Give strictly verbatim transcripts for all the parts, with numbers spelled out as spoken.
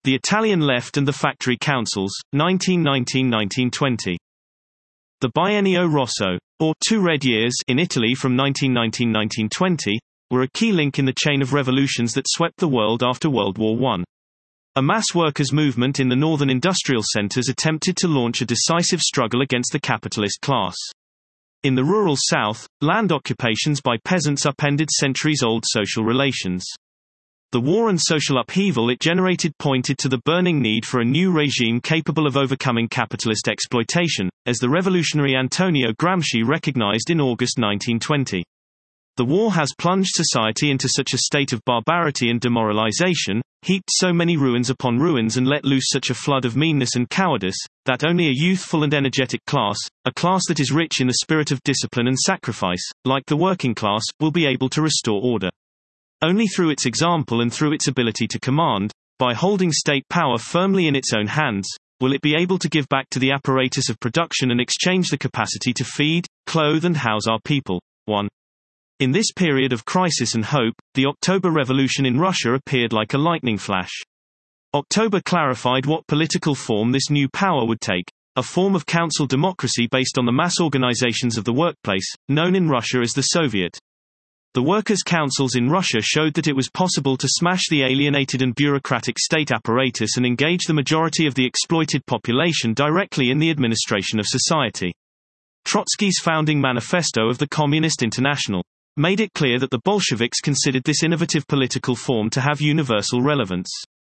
The Italian Left and the Factory Councils, nineteen nineteen to nineteen twenty. The Biennio Rosso, or Two Red Years in Italy from nineteen nineteen to nineteen twenty, were a key link in the chain of revolutions that swept the world after World War One. A mass workers' movement in the northern industrial centers attempted to launch a decisive struggle against the capitalist class. In the rural south, land occupations by peasants upended centuries-old social relations. The war and social upheaval it generated pointed to the burning need for a new regime capable of overcoming capitalist exploitation, as the revolutionary Antonio Gramsci recognized in August nineteen twenty. The war has plunged society into such a state of barbarity and demoralization, heaped so many ruins upon ruins and let loose such a flood of meanness and cowardice, that only a youthful and energetic class, a class that is rich in the spirit of discipline and sacrifice, like the working class, will be able to restore order. Only through its example and through its ability to command, by holding state power firmly in its own hands, will it be able to give back to the apparatus of production and exchange the capacity to feed, clothe and house our people. one. In this period of crisis and hope, the October Revolution in Russia appeared like a lightning flash. October clarified what political form this new power would take, a form of council democracy based on the mass organizations of the workplace, known in Russia as the Soviet. The workers' councils in Russia showed that it was possible to smash the alienated and bureaucratic state apparatus and engage the majority of the exploited population directly in the administration of society. Trotsky's founding manifesto of the Communist International made it clear that the Bolsheviks considered this innovative political form to have universal relevance.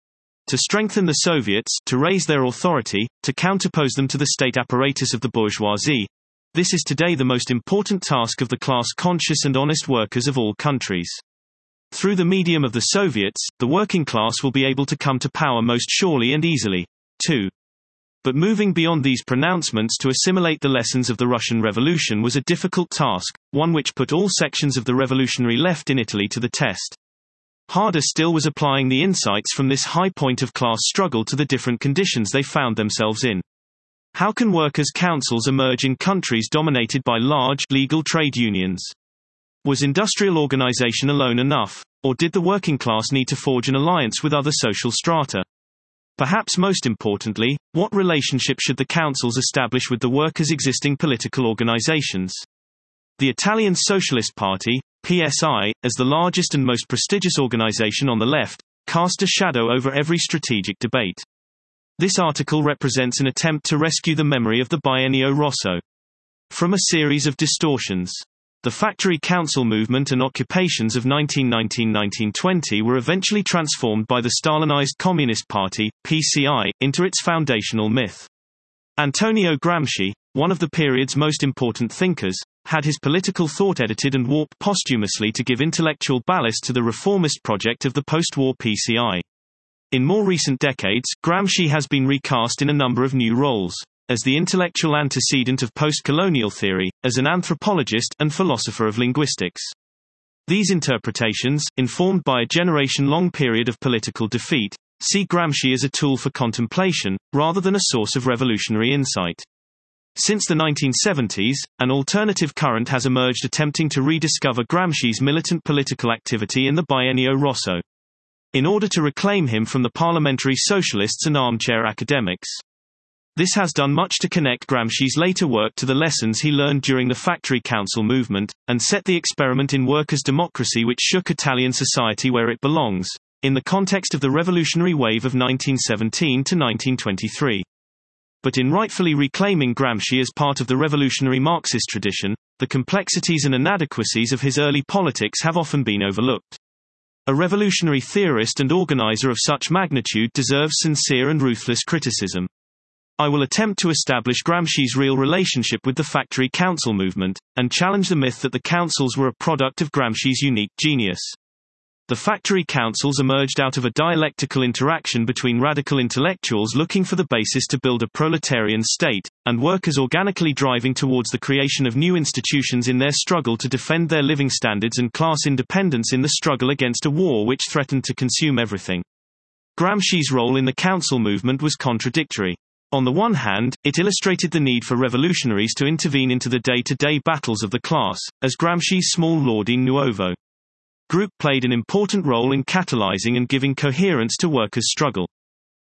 To strengthen the Soviets, to raise their authority, to counterpose them to the state apparatus of the bourgeoisie, this is today the most important task of the class-conscious and honest workers of all countries. Through the medium of the Soviets, the working class will be able to come to power most surely and easily. two. But moving beyond these pronouncements to assimilate the lessons of the Russian Revolution was a difficult task, one which put all sections of the revolutionary left in Italy to the test. Harder still was applying the insights from this high point of class struggle to the different conditions they found themselves in. How can workers' councils emerge in countries dominated by large, legal trade unions? Was industrial organization alone enough, or did the working class need to forge an alliance with other social strata? Perhaps most importantly, what relationship should the councils establish with the workers' existing political organizations? The Italian Socialist Party, P S I, as the largest and most prestigious organization on the left, cast a shadow over every strategic debate. This article represents an attempt to rescue the memory of the Biennio Rosso from a series of distortions. The Factory Council movement and occupations of nineteen nineteen to nineteen twenty were eventually transformed by the Stalinized Communist Party, P C I, into its foundational myth. Antonio Gramsci, one of the period's most important thinkers, had his political thought edited and warped posthumously to give intellectual ballast to the reformist project of the post-war P C I. In more recent decades, Gramsci has been recast in a number of new roles. As the intellectual antecedent of post-colonial theory, as an anthropologist, and philosopher of linguistics. These interpretations, informed by a generation-long period of political defeat, see Gramsci as a tool for contemplation, rather than a source of revolutionary insight. Since the nineteen seventies, an alternative current has emerged attempting to rediscover Gramsci's militant political activity in the Biennio Rosso, in order to reclaim him from the parliamentary socialists and armchair academics. This has done much to connect Gramsci's later work to the lessons he learned during the Factory Council movement, and set the experiment in workers' democracy which shook Italian society where it belongs, in the context of the revolutionary wave of nineteen seventeen to nineteen twenty-three. But in rightfully reclaiming Gramsci as part of the revolutionary Marxist tradition, the complexities and inadequacies of his early politics have often been overlooked. A revolutionary theorist and organizer of such magnitude deserves sincere and ruthless criticism. I will attempt to establish Gramsci's real relationship with the Factory Council movement, and challenge the myth that the councils were a product of Gramsci's unique genius. The Factory Councils emerged out of a dialectical interaction between radical intellectuals looking for the basis to build a proletarian state, and workers organically driving towards the creation of new institutions in their struggle to defend their living standards and class independence in the struggle against a war which threatened to consume everything. Gramsci's role in the council movement was contradictory. On the one hand, it illustrated the need for revolutionaries to intervene into the day-to-day battles of the class, as Gramsci's small L'Ordine Nuovo group played an important role in catalyzing and giving coherence to workers' struggle.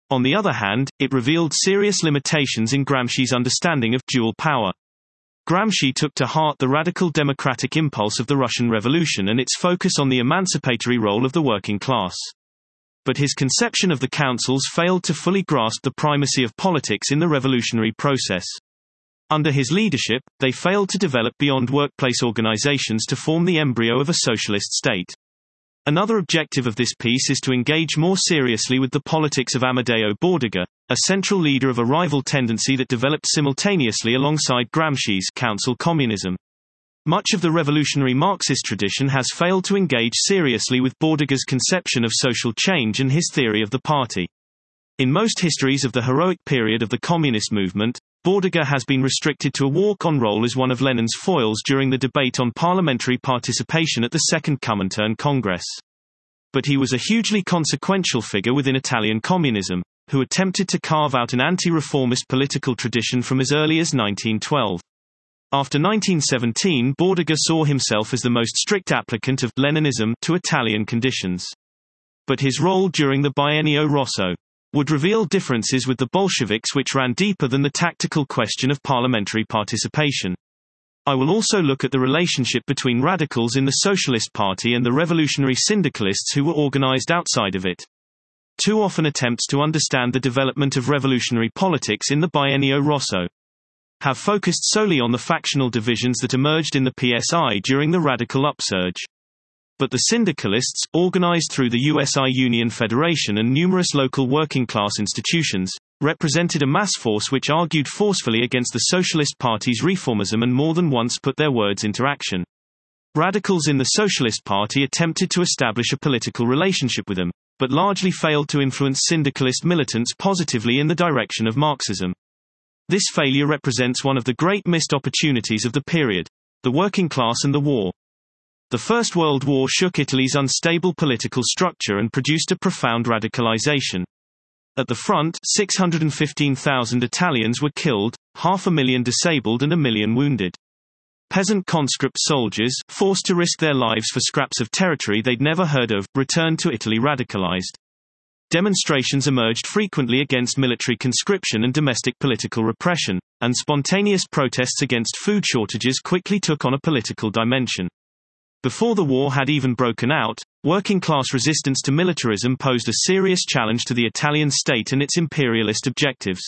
On the other hand, it revealed serious limitations in Gramsci's understanding of dual power. Gramsci took to heart the radical democratic impulse of the Russian Revolution and its focus on the emancipatory role of the working class. But his conception of the councils failed to fully grasp the primacy of politics in the revolutionary process. Under his leadership, they failed to develop beyond workplace organizations to form the embryo of a socialist state. Another objective of this piece is to engage more seriously with the politics of Amadeo Bordiga, a central leader of a rival tendency that developed simultaneously alongside Gramsci's council communism. Much of the revolutionary Marxist tradition has failed to engage seriously with Bordiga's conception of social change and his theory of the party. In most histories of the heroic period of the communist movement, Bordiga has been restricted to a walk-on role as one of Lenin's foils during the debate on parliamentary participation at the Second Comintern Congress. But he was a hugely consequential figure within Italian communism, who attempted to carve out an anti-reformist political tradition from as early as nineteen twelve. After nineteen seventeen, Bordiga saw himself as the most strict applicant of Leninism to Italian conditions. But his role during the Biennio Rosso would reveal differences with the Bolsheviks which ran deeper than the tactical question of parliamentary participation. I will also look at the relationship between radicals in the Socialist Party and the revolutionary syndicalists who were organized outside of it. Too often attempts to understand the development of revolutionary politics in the Biennio Rosso have focused solely on the factional divisions that emerged in the P S I during the radical upsurge. But the syndicalists, organized through the U S I Union Federation and numerous local working-class institutions, represented a mass force which argued forcefully against the Socialist Party's reformism and more than once put their words into action. Radicals in the Socialist Party attempted to establish a political relationship with them, but largely failed to influence syndicalist militants positively in the direction of Marxism. This failure represents one of the great missed opportunities of the period: the working class and the war. The First World War shook Italy's unstable political structure and produced a profound radicalization. At the front, six hundred fifteen thousand Italians were killed, half a million disabled and a million wounded. Peasant conscript soldiers, forced to risk their lives for scraps of territory they'd never heard of, returned to Italy radicalized. Demonstrations emerged frequently against military conscription and domestic political repression, and spontaneous protests against food shortages quickly took on a political dimension. Before the war had even broken out, working-class resistance to militarism posed a serious challenge to the Italian state and its imperialist objectives.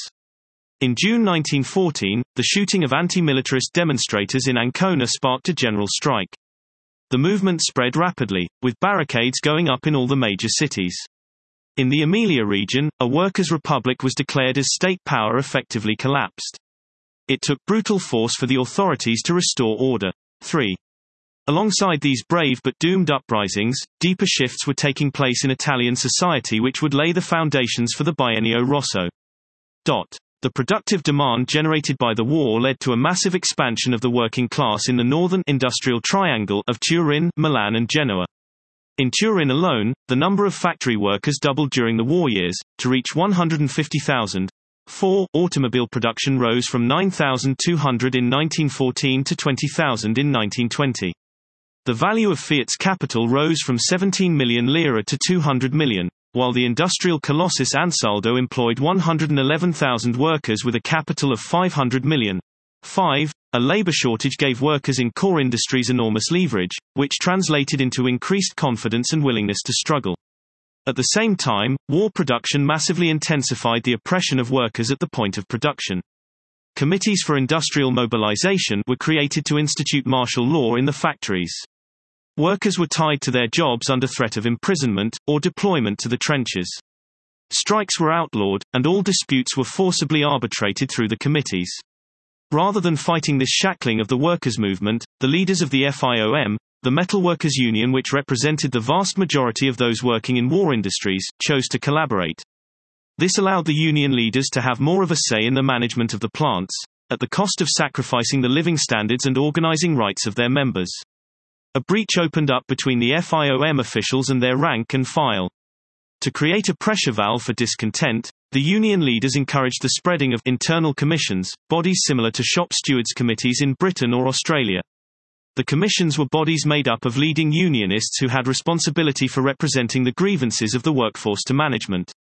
In June nineteen fourteen, the shooting of anti-militarist demonstrators in Ancona sparked a general strike. The movement spread rapidly, with barricades going up in all the major cities. In the Emilia region, a workers' republic was declared as state power effectively collapsed. It took brutal force for the authorities to restore order. three. Alongside these brave but doomed uprisings, deeper shifts were taking place in Italian society which would lay the foundations for the Biennio Rosso. The productive demand generated by the war led to a massive expansion of the working class in the northern industrial triangle of Turin, Milan and Genoa. In Turin alone, the number of factory workers doubled during the war years, to reach one hundred fifty thousand. four. Automobile production rose from nine thousand two hundred in nineteen fourteen to twenty thousand in nineteen twenty. The value of Fiat's capital rose from seventeen million lira to two hundred million, while the industrial colossus Ansaldo employed one hundred eleven thousand workers with a capital of five hundred million. five. A labor shortage gave workers in core industries enormous leverage, which translated into increased confidence and willingness to struggle. At the same time, war production massively intensified the oppression of workers at the point of production. Committees for industrial mobilization were created to institute martial law in the factories. Workers were tied to their jobs under threat of imprisonment, or deployment to the trenches. Strikes were outlawed, and all disputes were forcibly arbitrated through the committees. Rather than fighting this shackling of the workers' movement, the leaders of the F I O M, the metalworkers' union which represented the vast majority of those working in war industries, chose to collaborate. This allowed the union leaders to have more of a say in the management of the plants, at the cost of sacrificing the living standards and organizing rights of their members. A breach opened up between the F I O M officials and their rank and file. To create a pressure valve for discontent, the union leaders encouraged the spreading of internal commissions, bodies similar to shop stewards' committees in Britain or Australia. The commissions were bodies made up of leading unionists who had responsibility for representing the grievances of the workforce to management.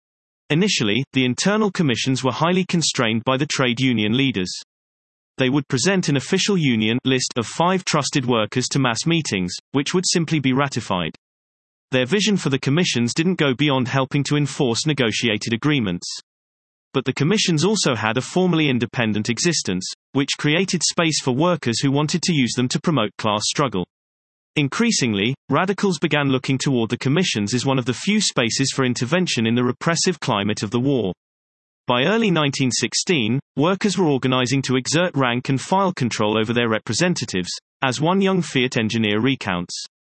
Initially, the internal commissions were highly constrained by the trade union leaders. They would present an official union list of five trusted workers to mass meetings, which would simply be ratified. Their vision for the commissions didn't go beyond helping to enforce negotiated agreements. But the commissions also had a formally independent existence, which created space for workers who wanted to use them to promote class struggle. Increasingly, radicals began looking toward the commissions as one of the few spaces for intervention in the repressive climate of the war. By early nineteen sixteen, workers were organizing to exert rank and file control over their representatives, as one young Fiat engineer recounts.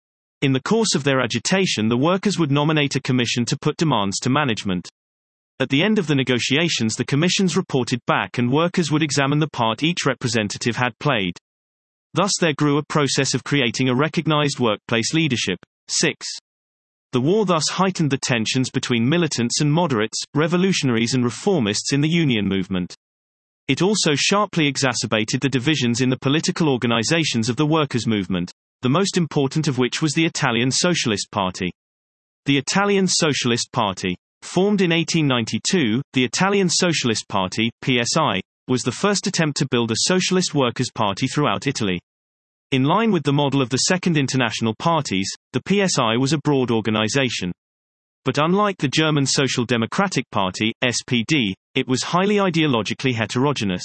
In the course of their agitation, the workers would nominate a commission to put demands to management. At the end of the negotiations, the commissions reported back and workers would examine the part each representative had played. Thus there grew a process of creating a recognized workplace leadership. six. The war thus heightened the tensions between militants and moderates, revolutionaries and reformists in the union movement. It also sharply exacerbated the divisions in the political organizations of the workers' movement, the most important of which was the Italian Socialist Party. The Italian Socialist Party. Formed in eighteen ninety-two, the Italian Socialist Party, P S I, was the first attempt to build a socialist workers' party throughout Italy. In line with the model of the Second International Parties, the P S I was a broad organization. But unlike the German Social Democratic Party, S P D, it was highly ideologically heterogeneous.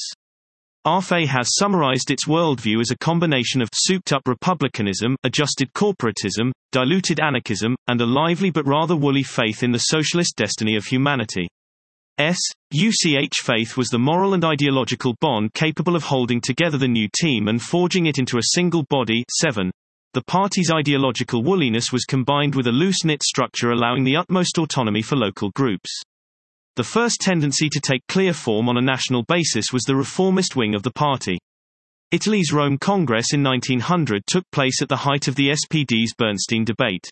R F A has summarized its worldview as a combination of souped-up republicanism, adjusted corporatism, diluted anarchism, and a lively but rather woolly faith in the socialist destiny of humanity. S. U C H faith was the moral and ideological bond capable of holding together the new team and forging it into a single body. seven. The party's ideological woolliness was combined with a loose-knit structure allowing the utmost autonomy for local groups. The first tendency to take clear form on a national basis was the reformist wing of the party. Italy's Rome Congress in nineteen hundred took place at the height of the S P D's Bernstein debate.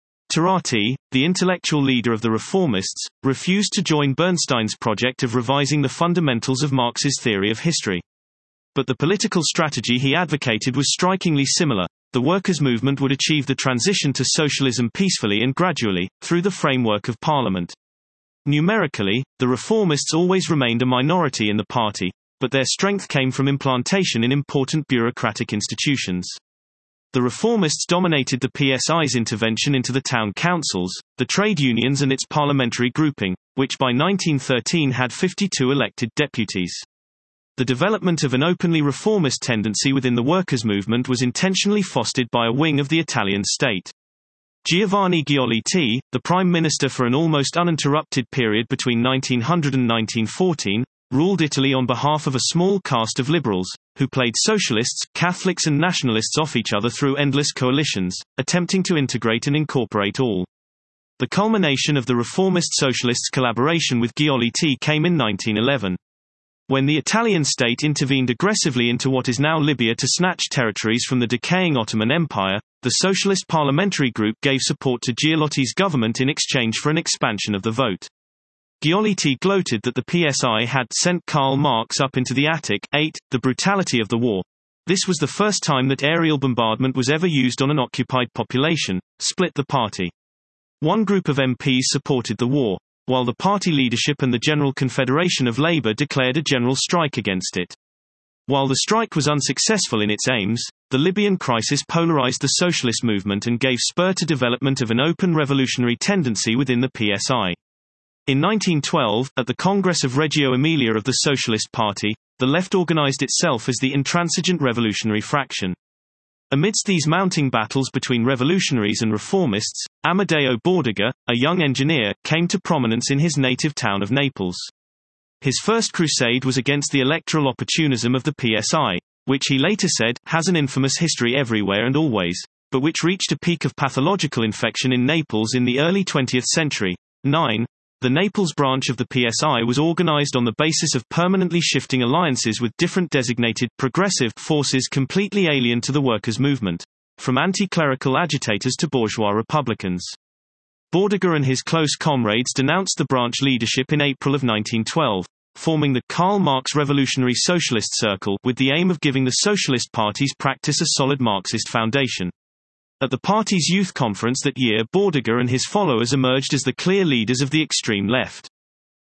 Turati, the intellectual leader of the reformists, refused to join Bernstein's project of revising the fundamentals of Marx's theory of history. But the political strategy he advocated was strikingly similar. The workers' movement would achieve the transition to socialism peacefully and gradually, through the framework of parliament. Numerically, the reformists always remained a minority in the party, but their strength came from implantation in important bureaucratic institutions. The reformists dominated the P S I's intervention into the town councils, the trade unions and its parliamentary grouping, which by nineteen thirteen had fifty-two elected deputies. The development of an openly reformist tendency within the workers' movement was intentionally fostered by a wing of the Italian state. Giovanni Giolitti, the prime minister for an almost uninterrupted period between nineteen hundred and nineteen fourteen, ruled Italy on behalf of a small caste of liberals, who played socialists, Catholics and nationalists off each other through endless coalitions, attempting to integrate and incorporate all. The culmination of the reformist socialists' collaboration with Giolitti came in nineteen eleven. When the Italian state intervened aggressively into what is now Libya to snatch territories from the decaying Ottoman Empire, the Socialist Parliamentary Group gave support to Giolitti's government in exchange for an expansion of the vote. Giolitti gloated that the P S I had sent Karl Marx up into the attic. eight. The brutality of the war. This was the first time that aerial bombardment was ever used on an occupied population, split the party. One group of M Ps supported the war, while the party leadership and the General Confederation of Labour declared a general strike against it. While the strike was unsuccessful in its aims, the Libyan crisis polarized the socialist movement and gave spur to development of an open revolutionary tendency within the P S I. In nineteen twelve, at the Congress of Reggio Emilia of the Socialist Party, the left organized itself as the Intransigent Revolutionary Fraction. Amidst these mounting battles between revolutionaries and reformists, Amedeo Bordiga, a young engineer, came to prominence in his native town of Naples. His first crusade was against the electoral opportunism of the P S I, which he later said, has an infamous history everywhere and always, but which reached a peak of pathological infection in Naples in the early twentieth century. nine. The Naples branch of the P S I was organized on the basis of permanently shifting alliances with different designated progressive forces completely alien to the workers' movement, from anti-clerical agitators to bourgeois republicans. Bordiga and his close comrades denounced the branch leadership in April of nineteen twelve, forming the Karl Marx Revolutionary Socialist Circle with the aim of giving the Socialist Party's practice a solid Marxist foundation. At the party's youth conference that year, Bordiga and his followers emerged as the clear leaders of the extreme left.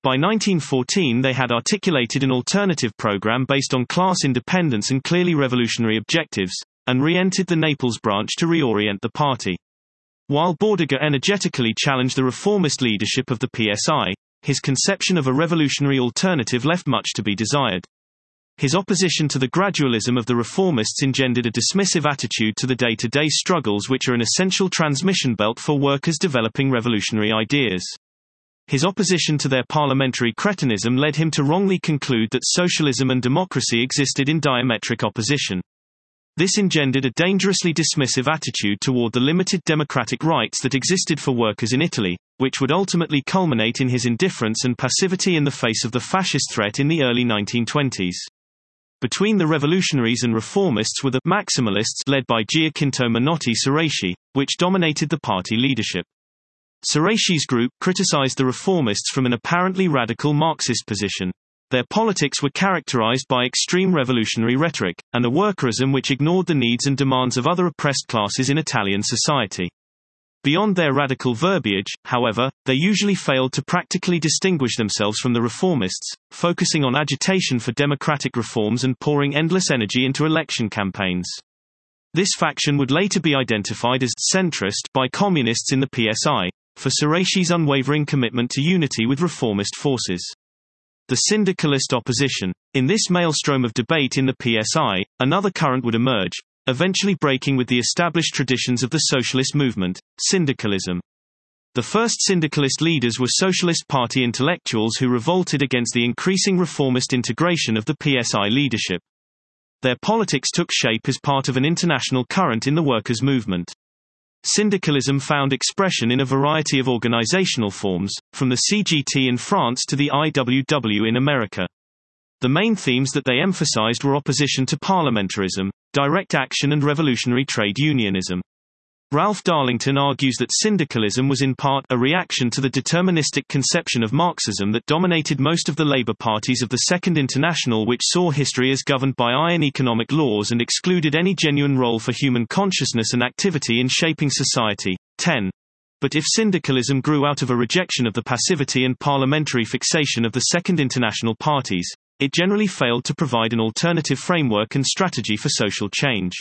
By nineteen fourteen they had articulated an alternative program based on class independence and clearly revolutionary objectives, and re-entered the Naples branch to reorient the party. While Bordiga energetically challenged the reformist leadership of the P S I, his conception of a revolutionary alternative left much to be desired. His opposition to the gradualism of the reformists engendered a dismissive attitude to the day-to-day struggles which are an essential transmission belt for workers developing revolutionary ideas. His opposition to their parliamentary cretinism led him to wrongly conclude that socialism and democracy existed in diametric opposition. This engendered a dangerously dismissive attitude toward the limited democratic rights that existed for workers in Italy, which would ultimately culminate in his indifference and passivity in the face of the fascist threat in the early nineteen twenties. Between the revolutionaries and reformists were the maximalists led by Giacinto Menotti Cereci, which dominated the party leadership. Cereci's group criticized the reformists from an apparently radical Marxist position. Their politics were characterized by extreme revolutionary rhetoric, and a workerism which ignored the needs and demands of other oppressed classes in Italian society. Beyond their radical verbiage, however, they usually failed to practically distinguish themselves from the reformists, focusing on agitation for democratic reforms and pouring endless energy into election campaigns. This faction would later be identified as centrist by communists in the P S I, for Cereci's unwavering commitment to unity with reformist forces. The syndicalist opposition. In this maelstrom of debate in the P S I, another current would emerge, eventually breaking with the established traditions of the socialist movement, syndicalism. The first syndicalist leaders were Socialist Party intellectuals who revolted against the increasing reformist integration of the P S I leadership. Their politics took shape as part of an international current in the workers' movement. Syndicalism found expression in a variety of organizational forms, from the C G T in France to the I W W in America. The main themes that they emphasized were opposition to parliamentarism, direct action and revolutionary trade unionism. Ralph Darlington argues that syndicalism was in part a reaction to the deterministic conception of Marxism that dominated most of the labor parties of the Second International, which saw history as governed by iron economic laws and excluded any genuine role for human consciousness and activity in shaping society. ten. But if syndicalism grew out of a rejection of the passivity and parliamentary fixation of the Second International parties, it generally failed to provide an alternative framework and strategy for social change.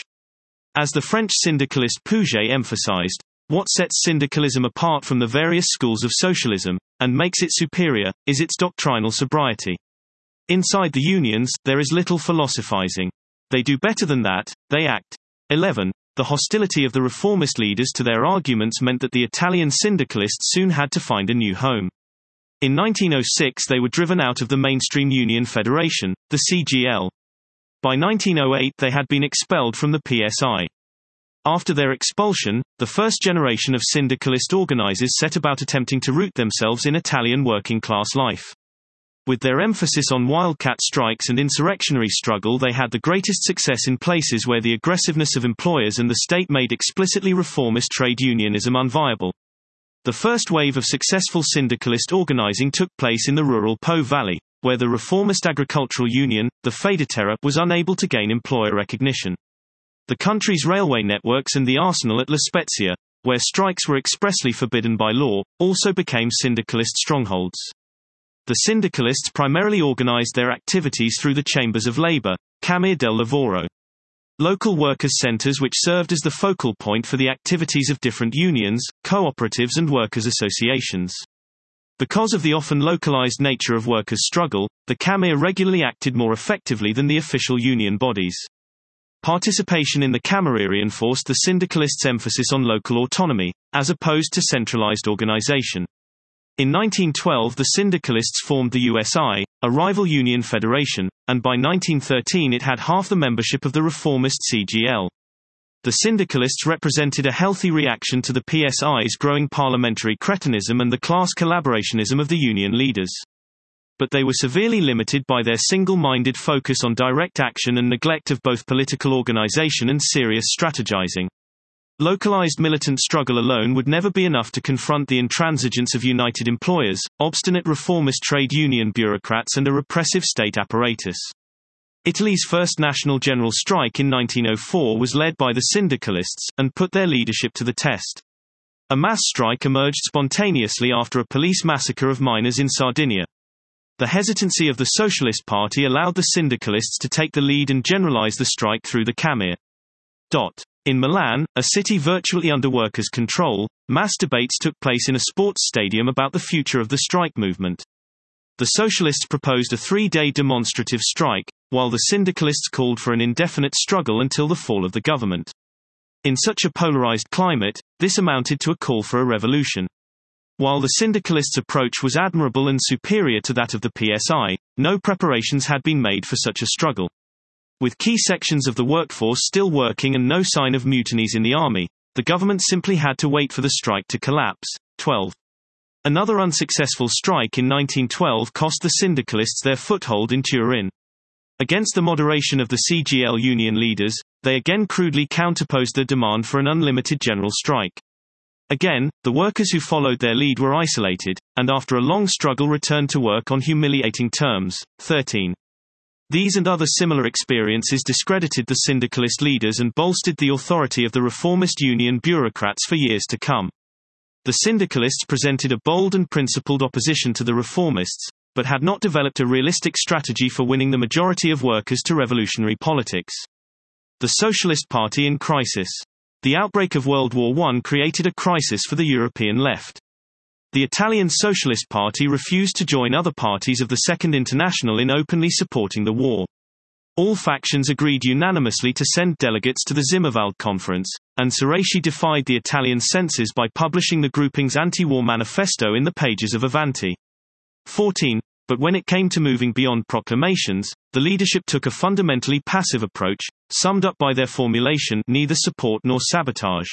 As the French syndicalist Pouget emphasized, what sets syndicalism apart from the various schools of socialism, and makes it superior, is its doctrinal sobriety. Inside the unions, there is little philosophizing. They do better than that, they act. eleven. The hostility of the reformist leaders to their arguments meant that the Italian syndicalists soon had to find a new home. In nineteen oh six they were driven out of the mainstream union federation, the C G L. By nineteen oh eight they had been expelled from the P S I. After their expulsion, the first generation of syndicalist organizers set about attempting to root themselves in Italian working-class life. With their emphasis on wildcat strikes and insurrectionary struggle, they had the greatest success in places where the aggressiveness of employers and the state made explicitly reformist trade unionism unviable. The first wave of successful syndicalist organizing took place in the rural Po Valley, where the reformist agricultural union, the Federterra, was unable to gain employer recognition. The country's railway networks and the arsenal at La Spezia, where strikes were expressly forbidden by law, also became syndicalist strongholds. The syndicalists primarily organized their activities through the chambers of labor, Camere del Lavoro. Local workers' centers which served as the focal point for the activities of different unions, cooperatives and workers' associations. Because of the often localized nature of workers' struggle, the Camere regularly acted more effectively than the official union bodies. Participation in the Camere reinforced the syndicalists' emphasis on local autonomy, as opposed to centralized organization. In nineteen twelve the syndicalists formed the U S I, a rival union federation, and by nineteen thirteen it had half the membership of the reformist C G L. The syndicalists represented a healthy reaction to the P S I's growing parliamentary cretinism and the class collaborationism of the union leaders. But they were severely limited by their single-minded focus on direct action and neglect of both political organization and serious strategizing. Localized militant struggle alone would never be enough to confront the intransigence of united employers, obstinate reformist trade union bureaucrats and a repressive state apparatus. Italy's first national general strike in nineteen oh four was led by the syndicalists, and put their leadership to the test. A mass strike emerged spontaneously after a police massacre of miners in Sardinia. The hesitancy of the Socialist Party allowed the syndicalists to take the lead and generalize the strike through the Camere. In Milan, a city virtually under workers' control, mass debates took place in a sports stadium about the future of the strike movement. The Socialists proposed a three-day demonstrative strike, while the Syndicalists called for an indefinite struggle until the fall of the government. In such a polarized climate, this amounted to a call for a revolution. While the Syndicalists' approach was admirable and superior to that of the P S I, no preparations had been made for such a struggle. With key sections of the workforce still working and no sign of mutinies in the army, the government simply had to wait for the strike to collapse. twelve. Another unsuccessful strike in nineteen twelve cost the Syndicalists their foothold in Turin. Against the moderation of the C G L union leaders, they again crudely counterposed their demand for an unlimited general strike. Again, the workers who followed their lead were isolated, and after a long struggle returned to work on humiliating terms. thirteen. These and other similar experiences discredited the syndicalist leaders and bolstered the authority of the reformist union bureaucrats for years to come. The syndicalists presented a bold and principled opposition to the reformists, but had not developed a realistic strategy for winning the majority of workers to revolutionary politics. The Socialist Party in crisis. The outbreak of World War One created a crisis for the European left. The Italian Socialist Party refused to join other parties of the Second International in openly supporting the war. All factions agreed unanimously to send delegates to the Zimmerwald Conference, and Ceracchi defied the Italian censors by publishing the grouping's anti-war manifesto in the pages of Avanti. fourteen. But when it came to moving beyond proclamations, the leadership took a fundamentally passive approach, summed up by their formulation, neither support nor sabotage.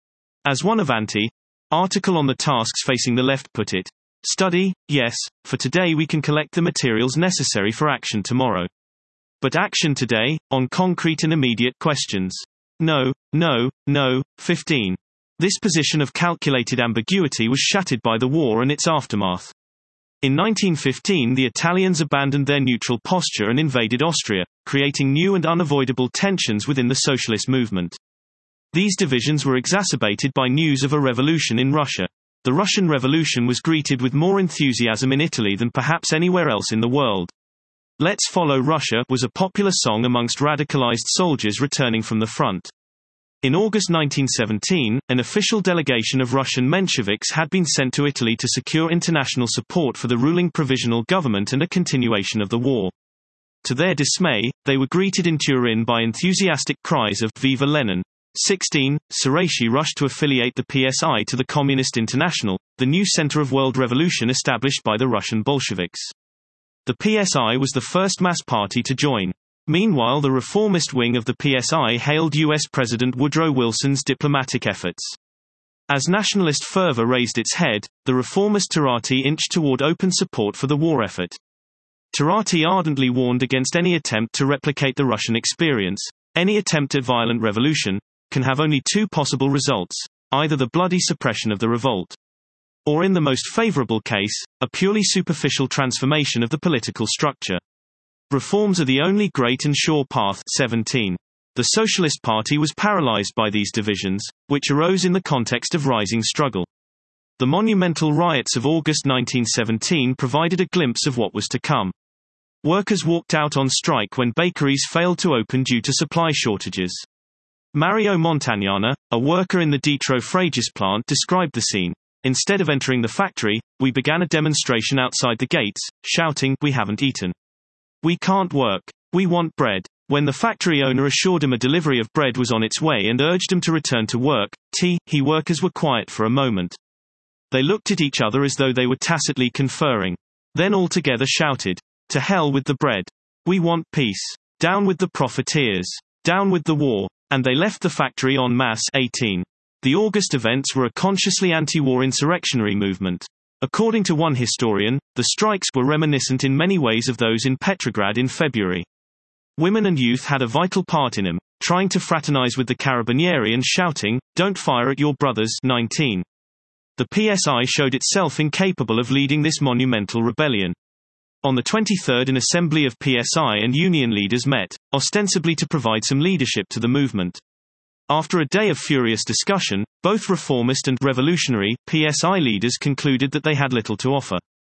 As one Avanti article on the tasks facing the left put it, study, yes, for today we can collect the materials necessary for action tomorrow. But action today, on concrete and immediate questions. No, no, no. fifteen. This position of calculated ambiguity was shattered by the war and its aftermath. In nineteen fifteen the Italians abandoned their neutral posture and invaded Austria, creating new and unavoidable tensions within the socialist movement. These divisions were exacerbated by news of a revolution in Russia. The Russian Revolution was greeted with more enthusiasm in Italy than perhaps anywhere else in the world. Let's Follow Russia was a popular song amongst radicalized soldiers returning from the front. In August nineteen seventeen, an official delegation of Russian Mensheviks had been sent to Italy to secure international support for the ruling provisional government and a continuation of the war. To their dismay, they were greeted in Turin by enthusiastic cries of "Viva Lenin!" sixteen. Ceracchi rushed to affiliate the P S I to the Communist International, the new center of world revolution established by the Russian Bolsheviks. The P S I was the first mass party to join. Meanwhile, the reformist wing of the P S I hailed U S President Woodrow Wilson's diplomatic efforts. As nationalist fervor raised its head, the reformist Turati inched toward open support for the war effort. Turati ardently warned against any attempt to replicate the Russian experience. Any attempt at violent revolution can have only two possible results: either the bloody suppression of the revolt, or in the most favorable case, a purely superficial transformation of the political structure. Reforms are the only great and sure path. seventeen. The Socialist Party was paralyzed by these divisions, which arose in the context of rising struggle. The monumental riots of August nineteen seventeen provided a glimpse of what was to come. Workers walked out on strike when bakeries failed to open due to supply shortages. Mario Montagnana, a worker in the Ditro Frejus plant, described the scene. Instead of entering the factory, we began a demonstration outside the gates, shouting, "We haven't eaten. We can't work. We want bread." When the factory owner assured him a delivery of bread was on its way and urged him to return to work, T he workers were quiet for a moment. They looked at each other as though they were tacitly conferring. Then all together shouted, "To hell with the bread. We want peace. Down with the profiteers. Down with the war." And they left the factory en masse. eighteen. The August events were a consciously anti-war insurrectionary movement. According to one historian, the strikes were reminiscent in many ways of those in Petrograd in February. Women and youth had a vital part in them, trying to fraternize with the Carabinieri and shouting, "Don't fire at your brothers." nineteen. The P S I showed itself incapable of leading this monumental rebellion. On the twenty-third, an assembly of P S I and union leaders met, ostensibly to provide some leadership to the movement. After a day of furious discussion, both reformist and revolutionary P S I leaders concluded that they had little to offer.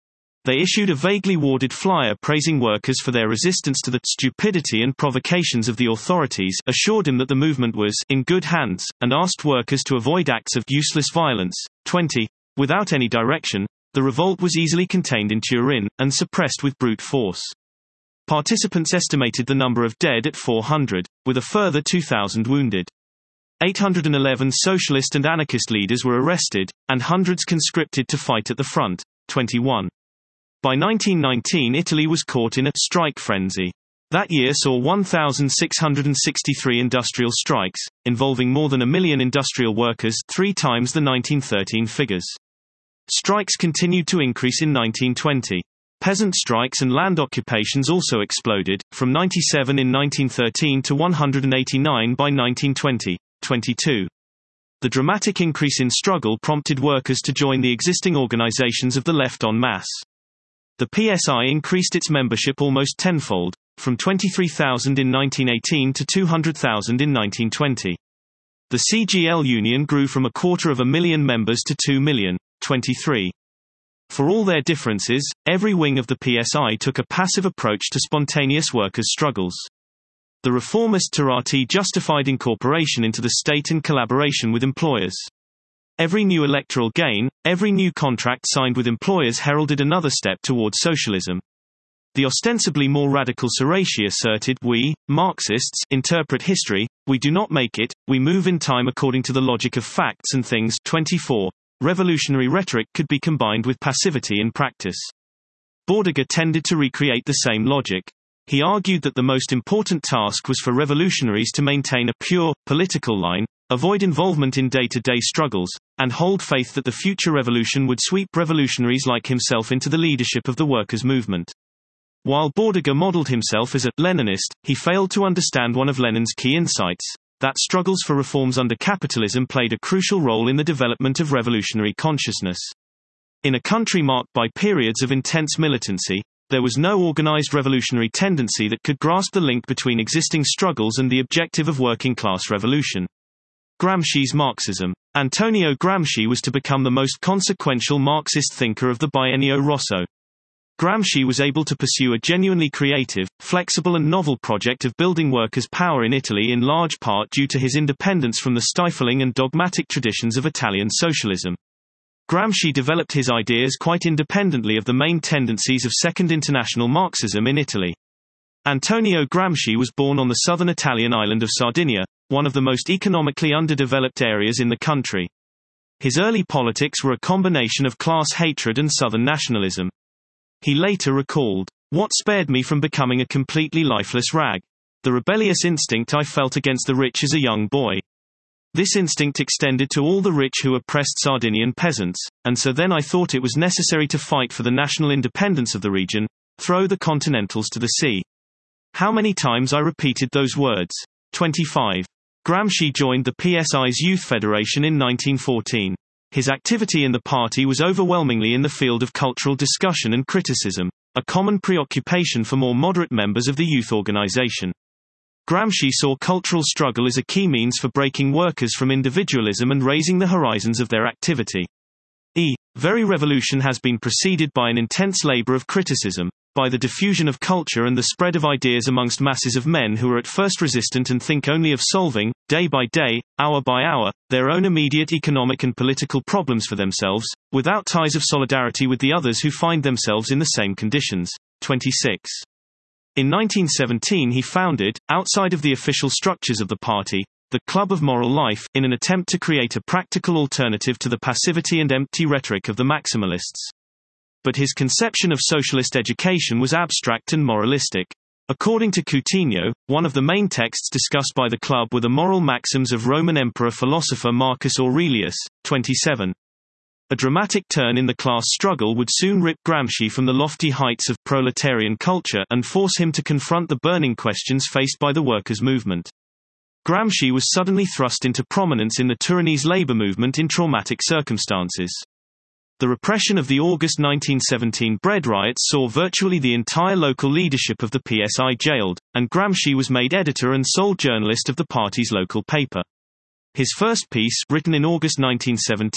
They issued a vaguely worded flyer praising workers for their resistance to the stupidity and provocations of the authorities, assured him that the movement was in good hands, and asked workers to avoid acts of useless violence. twenty. Without any direction, the revolt was easily contained in Turin, and suppressed with brute force. Participants estimated the number of dead at four hundred, with a further two thousand wounded. eight hundred eleven socialist and anarchist leaders were arrested, and hundreds conscripted to fight at the front. twenty-one. By nineteen nineteen, Italy was caught in a strike frenzy. That year saw one thousand six hundred sixty-three industrial strikes, involving more than a million industrial workers, three times the nineteen thirteen figures. Strikes continued to increase in nineteen twenty. Peasant strikes and land occupations also exploded, from ninety-seven in nineteen thirteen to one hundred eighty-nine by nineteen twenty. twenty-two. The dramatic increase in struggle prompted workers to join the existing organizations of the left en masse. The P S I increased its membership almost tenfold, from twenty-three thousand in nineteen eighteen to two hundred thousand in nineteen twenty. The C G L Union grew from a quarter of a million members to two million. twenty-three. For all their differences, every wing of the P S I took a passive approach to spontaneous workers' struggles. The reformist Turati justified incorporation into the state and collaboration with employers. Every new electoral gain, every new contract signed with employers heralded another step towards socialism. The ostensibly more radical Saraci asserted, "We, Marxists, interpret history, we do not make it, we move in time according to the logic of facts and things." twenty-four. Revolutionary rhetoric could be combined with passivity in practice. Bordiga tended to recreate the same logic. He argued that the most important task was for revolutionaries to maintain a pure, political line, avoid involvement in day-to-day struggles, and hold faith that the future revolution would sweep revolutionaries like himself into the leadership of the workers' movement. While Bordiga modeled himself as a Leninist, he failed to understand one of Lenin's key insights, that struggles for reforms under capitalism played a crucial role in the development of revolutionary consciousness. In a country marked by periods of intense militancy, there was no organized revolutionary tendency that could grasp the link between existing struggles and the objective of working-class revolution. Gramsci's Marxism. Antonio Gramsci was to become the most consequential Marxist thinker of the Biennio Rosso. Gramsci was able to pursue a genuinely creative, flexible and novel project of building workers' power in Italy in large part due to his independence from the stifling and dogmatic traditions of Italian socialism. Gramsci developed his ideas quite independently of the main tendencies of Second International Marxism in Italy. Antonio Gramsci was born on the southern Italian island of Sardinia, one of the most economically underdeveloped areas in the country. His early politics were a combination of class hatred and southern nationalism. He later recalled, "What spared me from becoming a completely lifeless rag? The rebellious instinct I felt against the rich as a young boy. This instinct extended to all the rich who oppressed Sardinian peasants, and so then I thought it was necessary to fight for the national independence of the region, throw the continentals to the sea." How many times I repeated those words. twenty-five. Gramsci joined the P S I's Youth Federation in nineteen fourteen. His activity in the party was overwhelmingly in the field of cultural discussion and criticism, a common preoccupation for more moderate members of the youth organization. Gramsci saw cultural struggle as a key means for breaking workers from individualism and raising the horizons of their activity. E. Very revolution has been preceded by an intense labor of criticism, by the diffusion of culture and the spread of ideas amongst masses of men who are at first resistant and think only of solving, day by day, hour by hour, their own immediate economic and political problems for themselves, without ties of solidarity with the others who find themselves in the same conditions. twenty-six. In nineteen seventeen he founded, outside of the official structures of the party, the Club of Moral Life, in an attempt to create a practical alternative to the passivity and empty rhetoric of the maximalists. But his conception of socialist education was abstract and moralistic. According to Coutinho, one of the main texts discussed by the club were the moral maxims of Roman emperor philosopher Marcus Aurelius. twenty-seven. A dramatic turn in the class struggle would soon rip Gramsci from the lofty heights of proletarian culture and force him to confront the burning questions faced by the workers' movement. Gramsci was suddenly thrust into prominence in the Turinese labor movement in traumatic circumstances. The repression of the August nineteen seventeen bread riots saw virtually the entire local leadership of the P S I jailed, and Gramsci was made editor and sole journalist of the party's local paper. His first piece, written in August nineteen seventeen,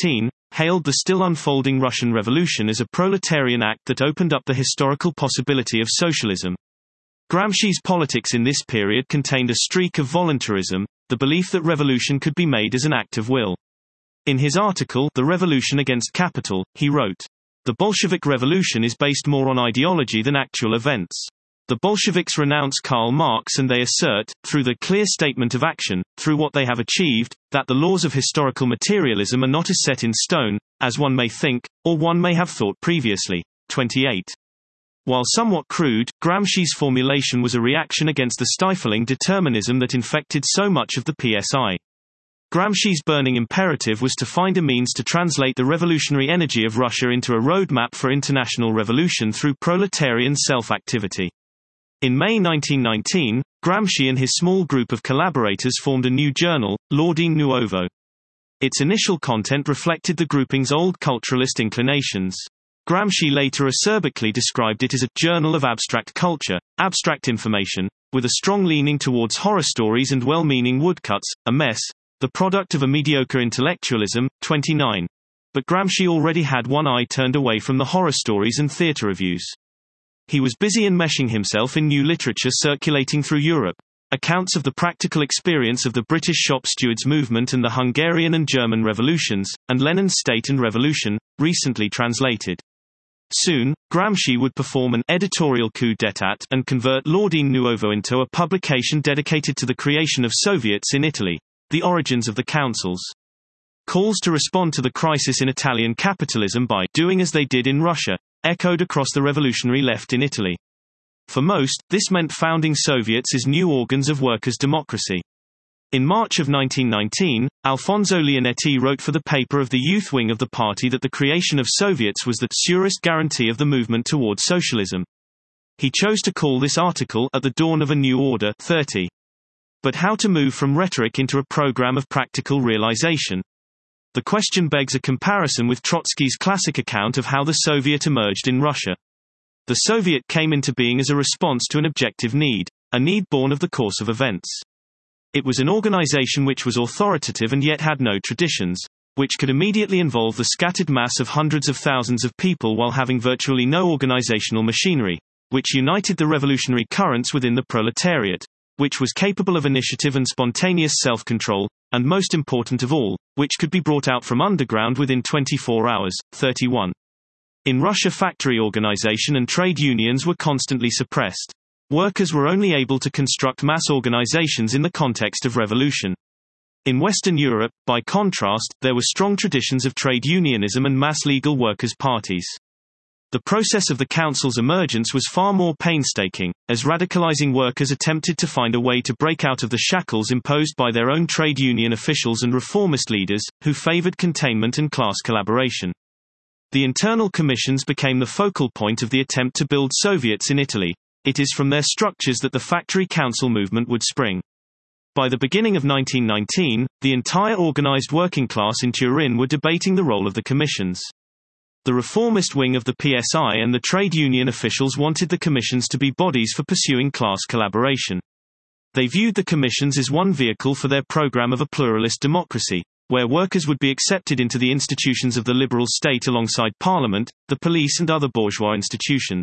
hailed the still unfolding Russian Revolution as a proletarian act that opened up the historical possibility of socialism. Gramsci's politics in this period contained a streak of voluntarism, the belief that revolution could be made as an act of will. In his article, The Revolution Against Capital, he wrote, "The Bolshevik Revolution is based more on ideology than actual events. The Bolsheviks renounce Karl Marx and they assert, through the clear statement of action, through what they have achieved, that the laws of historical materialism are not as set in stone, as one may think, or one may have thought previously." twenty-eight. While somewhat crude, Gramsci's formulation was a reaction against the stifling determinism that infected so much of the P S I. Gramsci's burning imperative was to find a means to translate the revolutionary energy of Russia into a roadmap for international revolution through proletarian self-activity. In May nineteen nineteen, Gramsci and his small group of collaborators formed a new journal, L'Ordine Nuovo. Its initial content reflected the grouping's old culturalist inclinations. Gramsci later acerbically described it as a journal of abstract culture, abstract information, with a strong leaning towards horror stories and well-meaning woodcuts, a mess, the product of a mediocre intellectualism. twenty-nine. But Gramsci already had one eye turned away from the horror stories and theatre reviews. He was busy enmeshing himself in new literature circulating through Europe. Accounts of the practical experience of the British shop stewards movement and the Hungarian and German revolutions, and Lenin's State and Revolution, recently translated. Soon, Gramsci would perform an editorial coup d'état and convert L'Ordine Nuovo into a publication dedicated to the creation of Soviets in Italy, the origins of the councils. Calls to respond to the crisis in Italian capitalism by doing as they did in Russia echoed across the revolutionary left in Italy. For most, this meant founding Soviets as new organs of workers' democracy. In March of nineteen nineteen, Alfonso Leonetti wrote for the paper of the youth wing of the party that the creation of Soviets was the surest guarantee of the movement toward socialism. He chose to call this article At the Dawn of a New Order. thirty. But how to move from rhetoric into a program of practical realization? The question begs a comparison with Trotsky's classic account of how the Soviet emerged in Russia. The Soviet came into being as a response to an objective need, a need born of the course of events. It was an organization which was authoritative and yet had no traditions, which could immediately involve the scattered mass of hundreds of thousands of people while having virtually no organizational machinery, which united the revolutionary currents within the proletariat, which was capable of initiative and spontaneous self-control, and most important of all, which could be brought out from underground within twenty-four hours. thirty-one. In Russia, factory organization and trade unions were constantly suppressed. Workers were only able to construct mass organizations in the context of revolution. In Western Europe, by contrast, there were strong traditions of trade unionism and mass legal workers' parties. The process of the council's emergence was far more painstaking, as radicalizing workers attempted to find a way to break out of the shackles imposed by their own trade union officials and reformist leaders, who favored containment and class collaboration. The internal commissions became the focal point of the attempt to build Soviets in Italy. It is from their structures that the factory council movement would spring. By the beginning of nineteen nineteen, the entire organized working class in Turin were debating the role of the commissions. The reformist wing of the P S I and the trade union officials wanted the commissions to be bodies for pursuing class collaboration. They viewed the commissions as one vehicle for their program of a pluralist democracy, where workers would be accepted into the institutions of the liberal state alongside parliament, the police and other bourgeois institutions.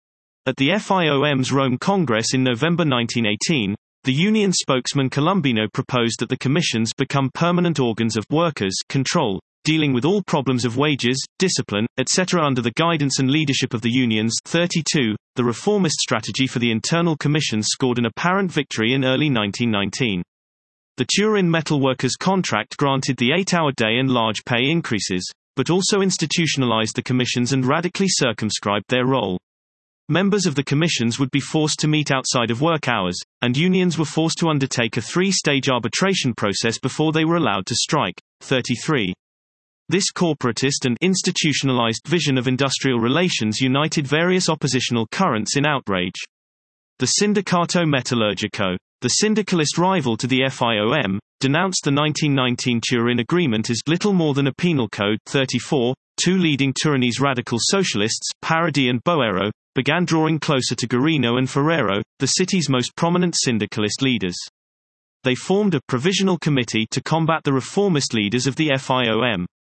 At the F I O M's Rome Congress in November nineteen eighteen, the union spokesman Colombino proposed that the commissions become permanent organs of workers' control, dealing with all problems of wages, discipline, et cetera under the guidance and leadership of the unions. thirty-two. The reformist strategy for the internal commissions scored an apparent victory in early nineteen nineteen. The Turin Metal Workers Contract granted the eight-hour day and large pay increases, but also institutionalized the commissions and radically circumscribed their role. Members of the commissions would be forced to meet outside of work hours, and unions were forced to undertake a three-stage arbitration process before they were allowed to strike. thirty-three. This corporatist and institutionalized vision of industrial relations united various oppositional currents in outrage. The Sindacato Metallurgico, the syndicalist rival to the F I O M, denounced the nineteen nineteen Turin Agreement as little more than a penal code. thirty-four. Two leading Turinese radical socialists, Parodi and Boero, began drawing closer to Guarino and Ferrero, the city's most prominent syndicalist leaders. They formed a provisional committee to combat the reformist leaders of the F I O M.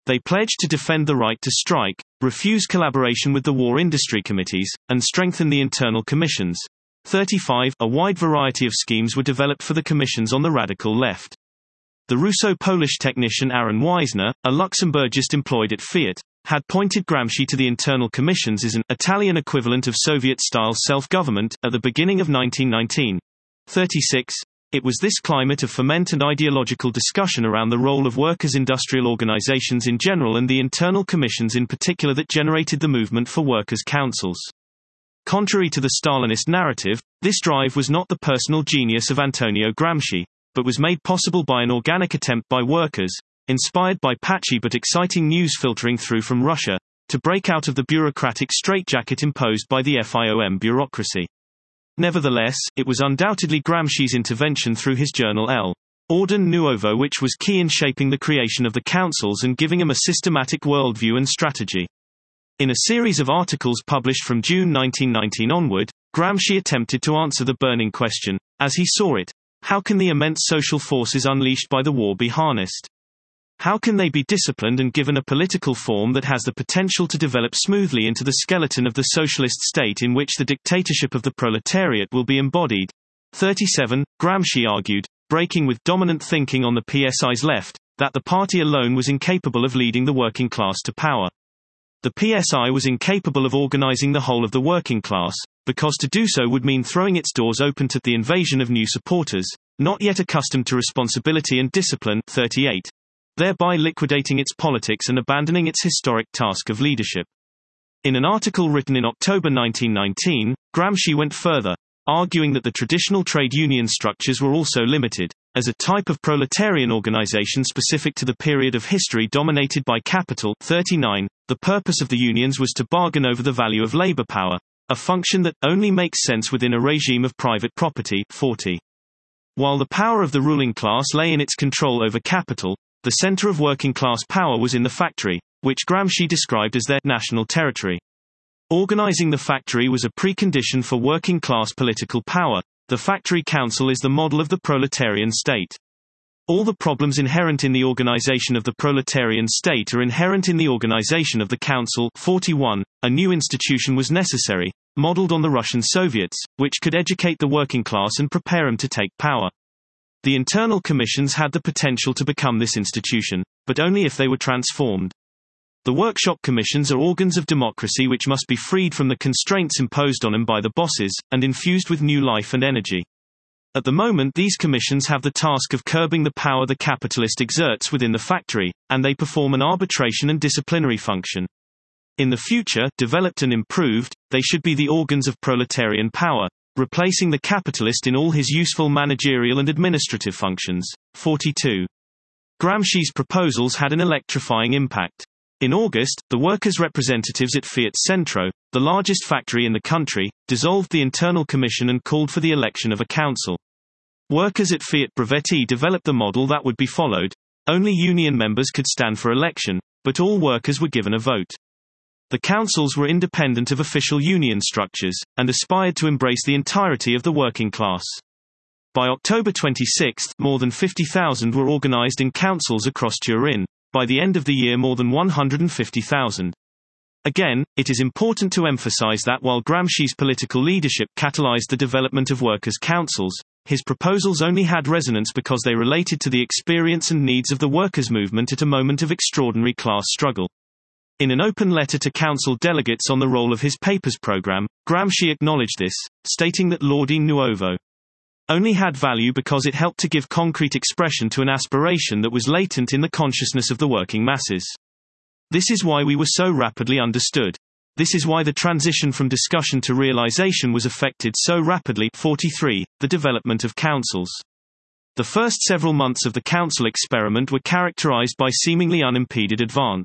They pledged to defend the right to strike, refuse collaboration with the war industry committees, and strengthen the internal commissions. thirty-five A wide variety of schemes were developed for the commissions on the radical left. The Russo-Polish technician Aaron Weisner, a Luxembourgist employed at Fiat, had pointed Gramsci to the internal commissions as an Italian equivalent of Soviet-style self-government at the beginning of nineteen nineteen. thirty-six It was this climate of ferment and ideological discussion around the role of workers' industrial organizations in general and the internal commissions in particular that generated the movement for workers' councils. Contrary to the Stalinist narrative, this drive was not the personal genius of Antonio Gramsci, but was made possible by an organic attempt by workers, inspired by patchy but exciting news filtering through from Russia, to break out of the bureaucratic straitjacket imposed by the FIOM bureaucracy. Nevertheless, it was undoubtedly Gramsci's intervention through his journal El Orden Nuovo which was key in shaping the creation of the councils and giving them a systematic worldview and strategy. In a series of articles published from June nineteen nineteen onward, Gramsci attempted to answer the burning question, as he saw it: how can the immense social forces unleashed by the war be harnessed? How can they be disciplined and given a political form that has the potential to develop smoothly into the skeleton of the socialist state in which the dictatorship of the proletariat will be embodied? thirty-seven Gramsci argued, breaking with dominant thinking on the P S I's left, that the party alone was incapable of leading the working class to power. The P S I was incapable of organizing the whole of the working class, because to do so would mean throwing its doors open to the invasion of new supporters, not yet accustomed to responsibility and discipline. thirty-eight Thereby liquidating its politics and abandoning its historic task of leadership. In an article written in October nineteen nineteen, Gramsci went further, arguing that the traditional trade union structures were also limited, as a type of proletarian organization specific to the period of history dominated by capital. thirty-nine The purpose of the unions was to bargain over the value of labor power, a function that only makes sense within a regime of private property. forty While the power of the ruling class lay in its control over capital, the center of working class power was in the factory, which Gramsci described as their national territory. Organizing the factory was a precondition for working class political power. The factory council is the model of the proletarian state. All the problems inherent in the organization of the proletarian state are inherent in the organization of the council. forty-one A new institution was necessary, modeled on the Russian Soviets, which could educate the working class and prepare them to take power. The internal commissions had the potential to become this institution, but only if they were transformed. The workshop commissions are organs of democracy which must be freed from the constraints imposed on them by the bosses, and infused with new life and energy. At the moment these commissions have the task of curbing the power the capitalist exerts within the factory, and they perform an arbitration and disciplinary function. In the future, developed and improved, they should be the organs of proletarian power, replacing the capitalist in all his useful managerial and administrative functions. forty-two Gramsci's proposals had an electrifying impact. In August, the workers' representatives at Fiat Centro, the largest factory in the country, dissolved the internal commission and called for the election of a council. Workers at Fiat Brevetti developed the model that would be followed. Only union members could stand for election, but all workers were given a vote. The councils were independent of official union structures, and aspired to embrace the entirety of the working class. By October twenty-sixth, more than fifty thousand were organized in councils across Turin. By the end of the year more than one hundred fifty thousand. Again, it is important to emphasize that while Gramsci's political leadership catalyzed the development of workers' councils, his proposals only had resonance because they related to the experience and needs of the workers' movement at a moment of extraordinary class struggle. In an open letter to council delegates on the role of his papers program, Gramsci acknowledged this, stating that L'Ordine Nuovo only had value because it helped to give concrete expression to an aspiration that was latent in the consciousness of the working masses. This is why we were so rapidly understood. This is why the transition from discussion to realization was effected so rapidly. forty-three The development of councils. The first several months of the council experiment were characterized by seemingly unimpeded advance.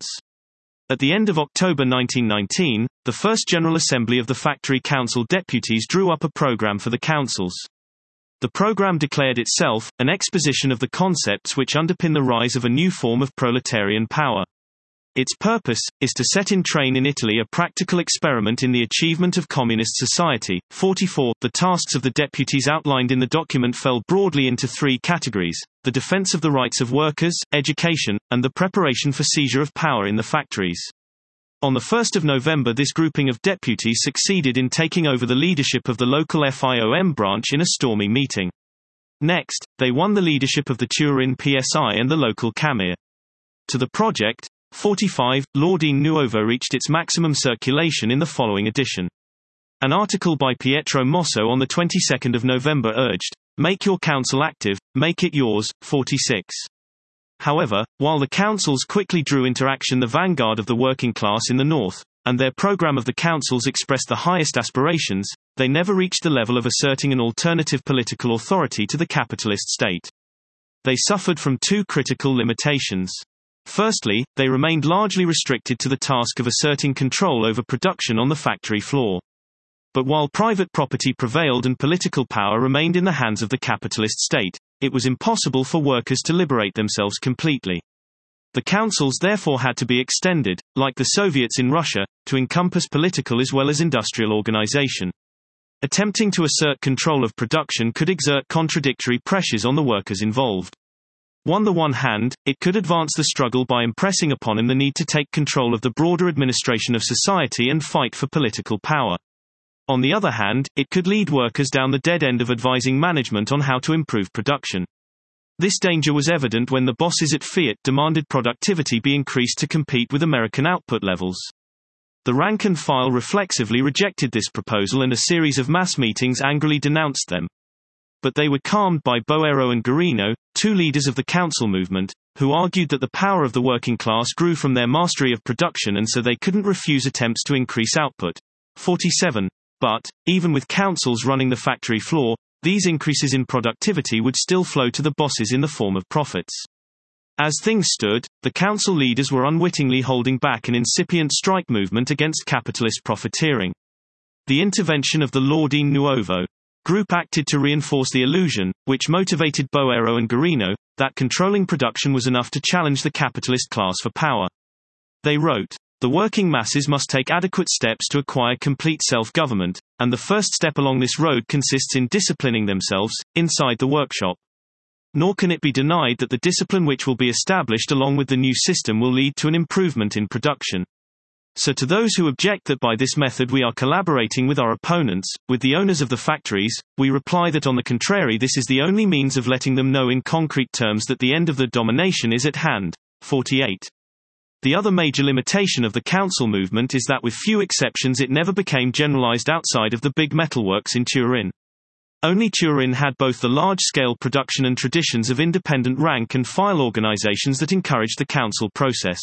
At the end of October nineteen nineteen, the first General Assembly of the Factory Council deputies drew up a program for the councils. The program declared itself an exposition of the concepts which underpin the rise of a new form of proletarian power. Its purpose is to set in train in Italy a practical experiment in the achievement of communist society. forty-four The tasks of the deputies outlined in the document fell broadly into three categories: the defense of the rights of workers, education, and the preparation for seizure of power in the factories. On the first of November, this grouping of deputies succeeded in taking over the leadership of the local F I O M branch in a stormy meeting. Next, they won the leadership of the Turin P S I and the local Camere. To the project, forty-five, L'Ordine Nuovo reached its maximum circulation in the following edition. An article by Pietro Mosso on the twenty-second of November urged, "Make your council active, make it yours." forty-six. However, while the councils quickly drew into action the vanguard of the working class in the north, and their program of the councils expressed the highest aspirations, they never reached the level of asserting an alternative political authority to the capitalist state. They suffered from two critical limitations. Firstly, they remained largely restricted to the task of asserting control over production on the factory floor. But while private property prevailed and political power remained in the hands of the capitalist state, it was impossible for workers to liberate themselves completely. The councils therefore had to be extended, like the Soviets in Russia, to encompass political as well as industrial organization. Attempting to assert control of production could exert contradictory pressures on the workers involved. On the one hand, it could advance the struggle by impressing upon them the need to take control of the broader administration of society and fight for political power. On the other hand, it could lead workers down the dead end of advising management on how to improve production. This danger was evident when the bosses at Fiat demanded productivity be increased to compete with American output levels. The rank and file reflexively rejected this proposal, and a series of mass meetings angrily denounced them. But they were calmed by Boero and Guarino, two leaders of the council movement, who argued that the power of the working class grew from their mastery of production and so they couldn't refuse attempts to increase output. forty-seven. But, even with councils running the factory floor, these increases in productivity would still flow to the bosses in the form of profits. As things stood, the council leaders were unwittingly holding back an incipient strike movement against capitalist profiteering. The intervention of the L'Ordine Nuovo group acted to reinforce the illusion, which motivated Boero and Guarino, that controlling production was enough to challenge the capitalist class for power. They wrote, "The working masses must take adequate steps to acquire complete self-government, and the first step along this road consists in disciplining themselves, inside the workshop. Nor can it be denied that the discipline which will be established along with the new system will lead to an improvement in production. So to those who object that by this method we are collaborating with our opponents, with the owners of the factories, we reply that on the contrary this is the only means of letting them know in concrete terms that the end of the domination is at hand." forty-eight. The other major limitation of the council movement is that with few exceptions it never became generalized outside of the big metalworks in Turin. Only Turin had both the large-scale production and traditions of independent rank and file organizations that encouraged the council process.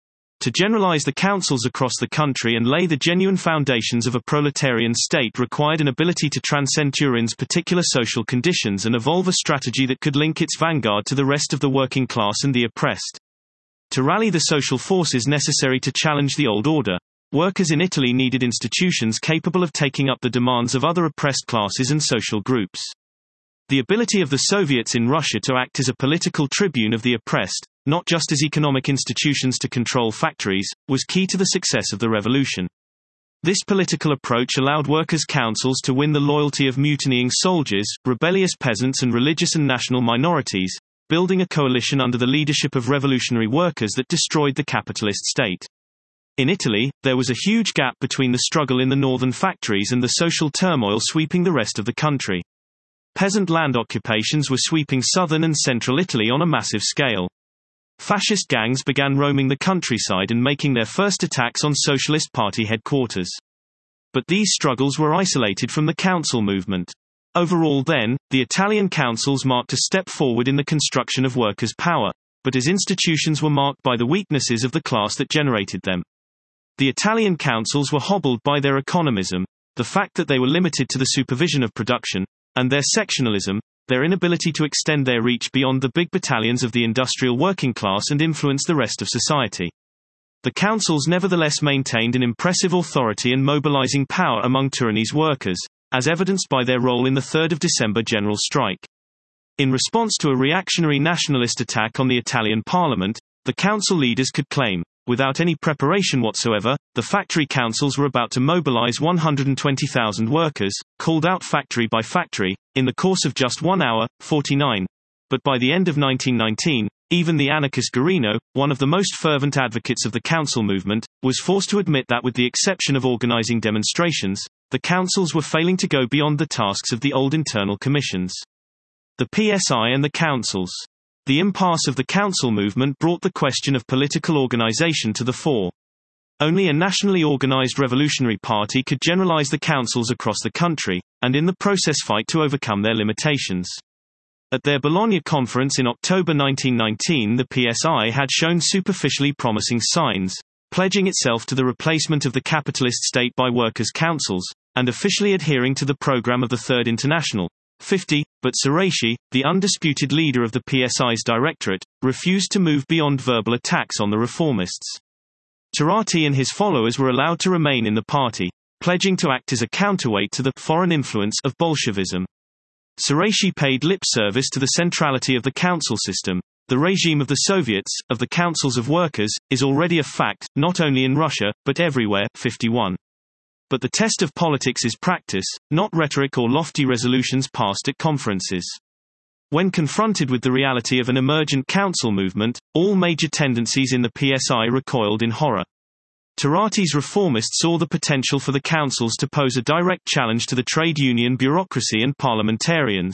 To generalize the councils across the country and lay the genuine foundations of a proletarian state required an ability to transcend Turin's particular social conditions and evolve a strategy that could link its vanguard to the rest of the working class and the oppressed. To rally the social forces necessary to challenge the old order, workers in Italy needed institutions capable of taking up the demands of other oppressed classes and social groups. The ability of the Soviets in Russia to act as a political tribune of the oppressed, not just as economic institutions to control factories, was key to the success of the revolution. This political approach allowed workers' councils to win the loyalty of mutinying soldiers, rebellious peasants and religious and national minorities, building a coalition under the leadership of revolutionary workers that destroyed the capitalist state. In Italy, there was a huge gap between the struggle in the northern factories and the social turmoil sweeping the rest of the country. Peasant land occupations were sweeping southern and central Italy on a massive scale. Fascist gangs began roaming the countryside and making their first attacks on Socialist Party headquarters. But these struggles were isolated from the council movement. Overall then, the Italian councils marked a step forward in the construction of workers' power, but as institutions were marked by the weaknesses of the class that generated them. The Italian councils were hobbled by their economism, the fact that they were limited to the supervision of production, and their sectionalism, their inability to extend their reach beyond the big battalions of the industrial working class and influence the rest of society. The councils nevertheless maintained an impressive authority and mobilizing power among Turinese workers, as evidenced by their role in the third of December general strike. In response to a reactionary nationalist attack on the Italian parliament, the council leaders could claim, without any preparation whatsoever, the factory councils were about to mobilize one hundred twenty thousand workers, called out factory by factory, in the course of just one hour, forty-nine. But by the end of nineteen nineteen, even the anarchist Guarino, one of the most fervent advocates of the council movement, was forced to admit that with the exception of organizing demonstrations, the councils were failing to go beyond the tasks of the old internal commissions. The P S I and the councils. The impasse of the council movement brought the question of political organization to the fore. Only a nationally organized revolutionary party could generalize the councils across the country, and in the process fight to overcome their limitations. At their Bologna conference in October nineteen nineteen, the P S I had shown superficially promising signs, pledging itself to the replacement of the capitalist state by workers' councils, and officially adhering to the program of the Third International. fifty, but Cereci, the undisputed leader of the P S I's directorate, refused to move beyond verbal attacks on the reformists. Turati and his followers were allowed to remain in the party, pledging to act as a counterweight to the foreign influence of Bolshevism. Cereci paid lip service to the centrality of the council system. The regime of the Soviets, of the councils of workers, is already a fact, not only in Russia, but everywhere. fifty-one. But the test of politics is practice, not rhetoric or lofty resolutions passed at conferences. When confronted with the reality of an emergent council movement, all major tendencies in the P S I recoiled in horror. Turati's reformists saw the potential for the councils to pose a direct challenge to the trade union bureaucracy and parliamentarians.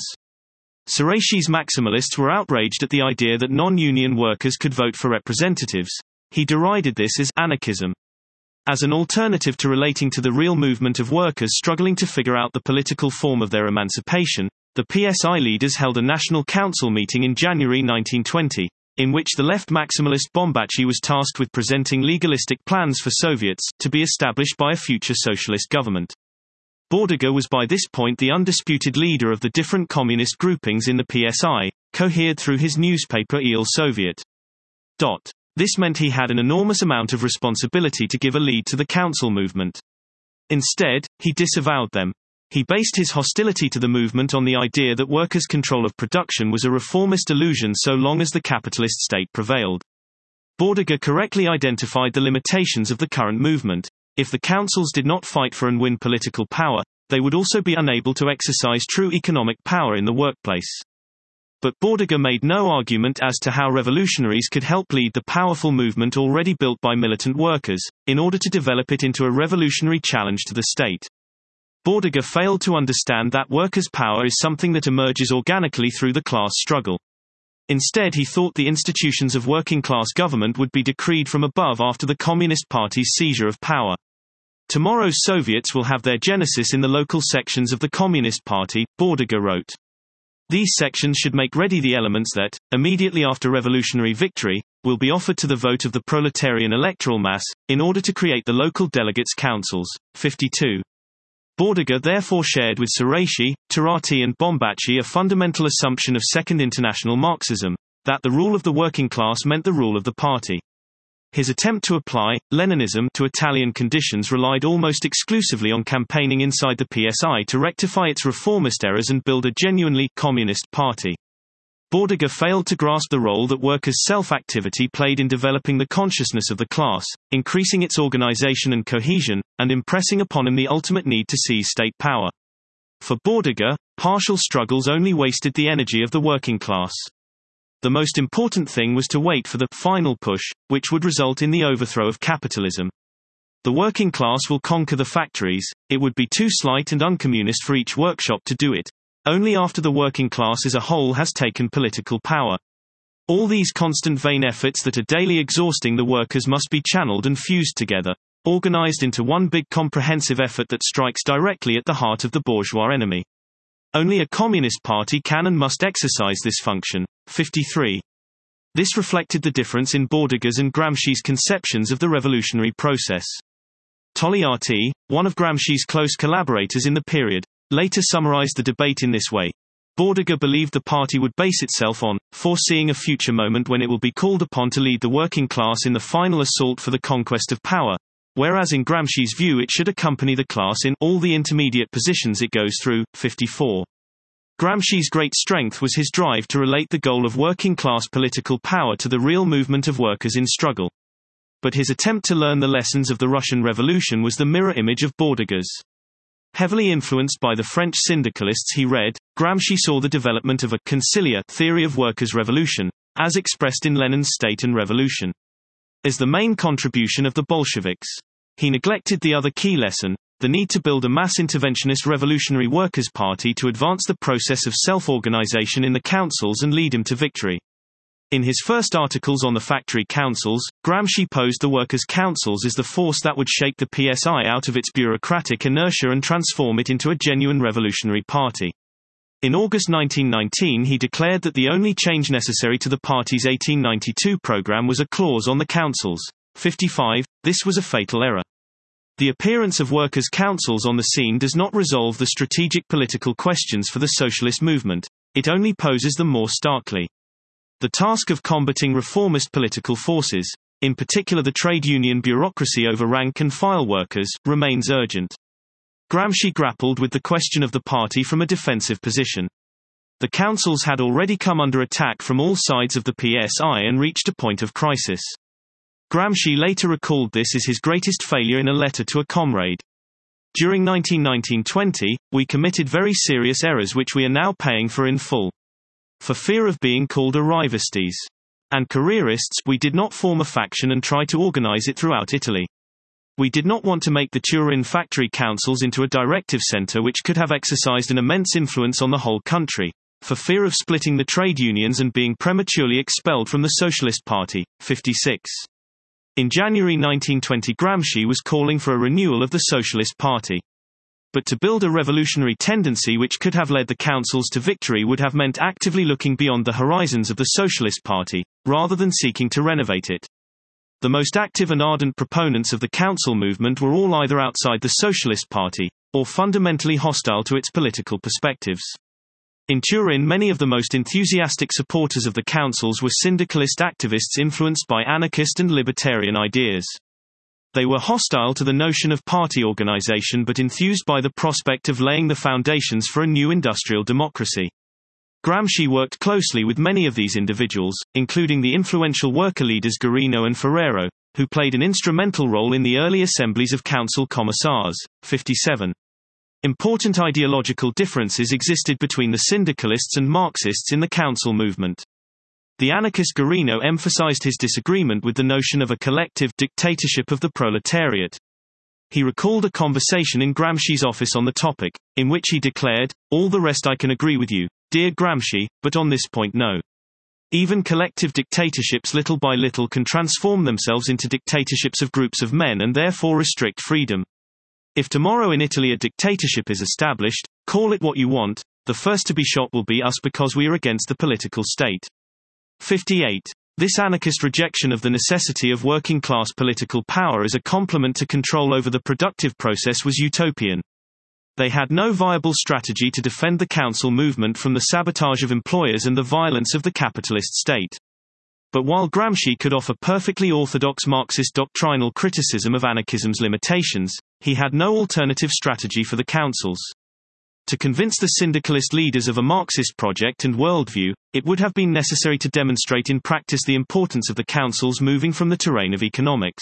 Cereci's maximalists were outraged at the idea that non-union workers could vote for representatives. He derided this as anarchism. As an alternative to relating to the real movement of workers struggling to figure out the political form of their emancipation, the P S I leaders held a national council meeting in January nineteen twenty, in which the left maximalist Bombaci was tasked with presenting legalistic plans for Soviets, to be established by a future socialist government. Bordiga was by this point the undisputed leader of the different communist groupings in the P S I, cohered through his newspaper Il Soviet. Dot. This meant he had an enormous amount of responsibility to give a lead to the council movement. Instead, he disavowed them. He based his hostility to the movement on the idea that workers' control of production was a reformist illusion so long as the capitalist state prevailed. Bordiga correctly identified the limitations of the current movement. If the councils did not fight for and win political power, they would also be unable to exercise true economic power in the workplace. But Bordiga made no argument as to how revolutionaries could help lead the powerful movement already built by militant workers, in order to develop it into a revolutionary challenge to the state. Bordiga failed to understand that workers' power is something that emerges organically through the class struggle. Instead, he thought the institutions of working-class government would be decreed from above after the Communist Party's seizure of power. Tomorrow's Soviets will have their genesis in the local sections of the Communist Party, Bordiga wrote. These sections should make ready the elements that, immediately after revolutionary victory, will be offered to the vote of the proletarian electoral mass, in order to create the local delegates' councils. fifty-two. Bordiga therefore shared with Cereci, Turati and Bombaci a fundamental assumption of Second International Marxism, that the rule of the working class meant the rule of the party. His attempt to apply Leninism to Italian conditions relied almost exclusively on campaigning inside the P S I to rectify its reformist errors and build a genuinely communist party. Bordiga failed to grasp the role that workers' self-activity played in developing the consciousness of the class, increasing its organization and cohesion, and impressing upon him the ultimate need to seize state power. For Bordiga, partial struggles only wasted the energy of the working class. The most important thing was to wait for the final push, which would result in the overthrow of capitalism. The working class will conquer the factories. It would be too slight and uncommunist for each workshop to do it. Only after the working class as a whole has taken political power. All these constant vain efforts that are daily exhausting the workers must be channeled and fused together, organized into one big comprehensive effort that strikes directly at the heart of the bourgeois enemy. Only a communist party can and must exercise this function. fifty-three. This reflected the difference in Bordiga's and Gramsci's conceptions of the revolutionary process. Togliatti, one of Gramsci's close collaborators in the period, later summarized the debate in this way. Bordiga believed the party would base itself on foreseeing a future moment when it will be called upon to lead the working class in the final assault for the conquest of power, whereas in Gramsci's view it should accompany the class in all the intermediate positions it goes through. fifty-four. Gramsci's great strength was his drive to relate the goal of working-class political power to the real movement of workers in struggle. But his attempt to learn the lessons of the Russian Revolution was the mirror image of Bourdieu's. Heavily influenced by the French syndicalists he read, Gramsci saw the development of a conciliar theory of workers' revolution, as expressed in Lenin's State and Revolution, as the main contribution of the Bolsheviks. He neglected the other key lesson, the need to build a mass interventionist revolutionary workers' party to advance the process of self-organization in the councils and lead him to victory. In his first articles on the factory councils, Gramsci posed the workers' councils as the force that would shake the P S I out of its bureaucratic inertia and transform it into a genuine revolutionary party. In August nineteen nineteen he declared that the only change necessary to the party's eighteen ninety-two program was a clause on the councils. fifty-five. This was a fatal error. The appearance of workers' councils on the scene does not resolve the strategic political questions for the socialist movement, it only poses them more starkly. The task of combating reformist political forces, in particular the trade union bureaucracy over rank-and-file workers, remains urgent. Gramsci grappled with the question of the party from a defensive position. The councils had already come under attack from all sides of the P S I and reached a point of crisis. Gramsci later recalled this as his greatest failure in a letter to a comrade. During nineteen nineteen twenty, we committed very serious errors which we are now paying for in full. For fear of being called arrivistes and careerists, we did not form a faction and try to organize it throughout Italy. We did not want to make the Turin factory councils into a directive center which could have exercised an immense influence on the whole country, for fear of splitting the trade unions and being prematurely expelled from the Socialist Party. fifty-six. In January nineteen twenty Gramsci was calling for a renewal of the Socialist Party. But to build a revolutionary tendency which could have led the councils to victory would have meant actively looking beyond the horizons of the Socialist Party, rather than seeking to renovate it. The most active and ardent proponents of the council movement were all either outside the Socialist Party, or fundamentally hostile to its political perspectives. In Turin, many of the most enthusiastic supporters of the councils were syndicalist activists influenced by anarchist and libertarian ideas. They were hostile to the notion of party organization but enthused by the prospect of laying the foundations for a new industrial democracy. Gramsci worked closely with many of these individuals, including the influential worker leaders Guarino and Ferrero, who played an instrumental role in the early assemblies of council commissars. fifty-seven. Important ideological differences existed between the syndicalists and Marxists in the council movement. The anarchist Guarino emphasized his disagreement with the notion of a collective dictatorship of the proletariat. He recalled a conversation in Gramsci's office on the topic, in which he declared, "All the rest I can agree with you, dear Gramsci, but on this point no. Even collective dictatorships little by little can transform themselves into dictatorships of groups of men and therefore restrict freedom. If tomorrow in Italy a dictatorship is established, call it what you want, the first to be shot will be us because we are against the political state." fifty-eight. This anarchist rejection of the necessity of working-class political power as a complement to control over the productive process was utopian. They had no viable strategy to defend the council movement from the sabotage of employers and the violence of the capitalist state. But while Gramsci could offer perfectly orthodox Marxist doctrinal criticism of anarchism's limitations, he had no alternative strategy for the councils. To convince the syndicalist leaders of a Marxist project and worldview, it would have been necessary to demonstrate in practice the importance of the councils moving from the terrain of economics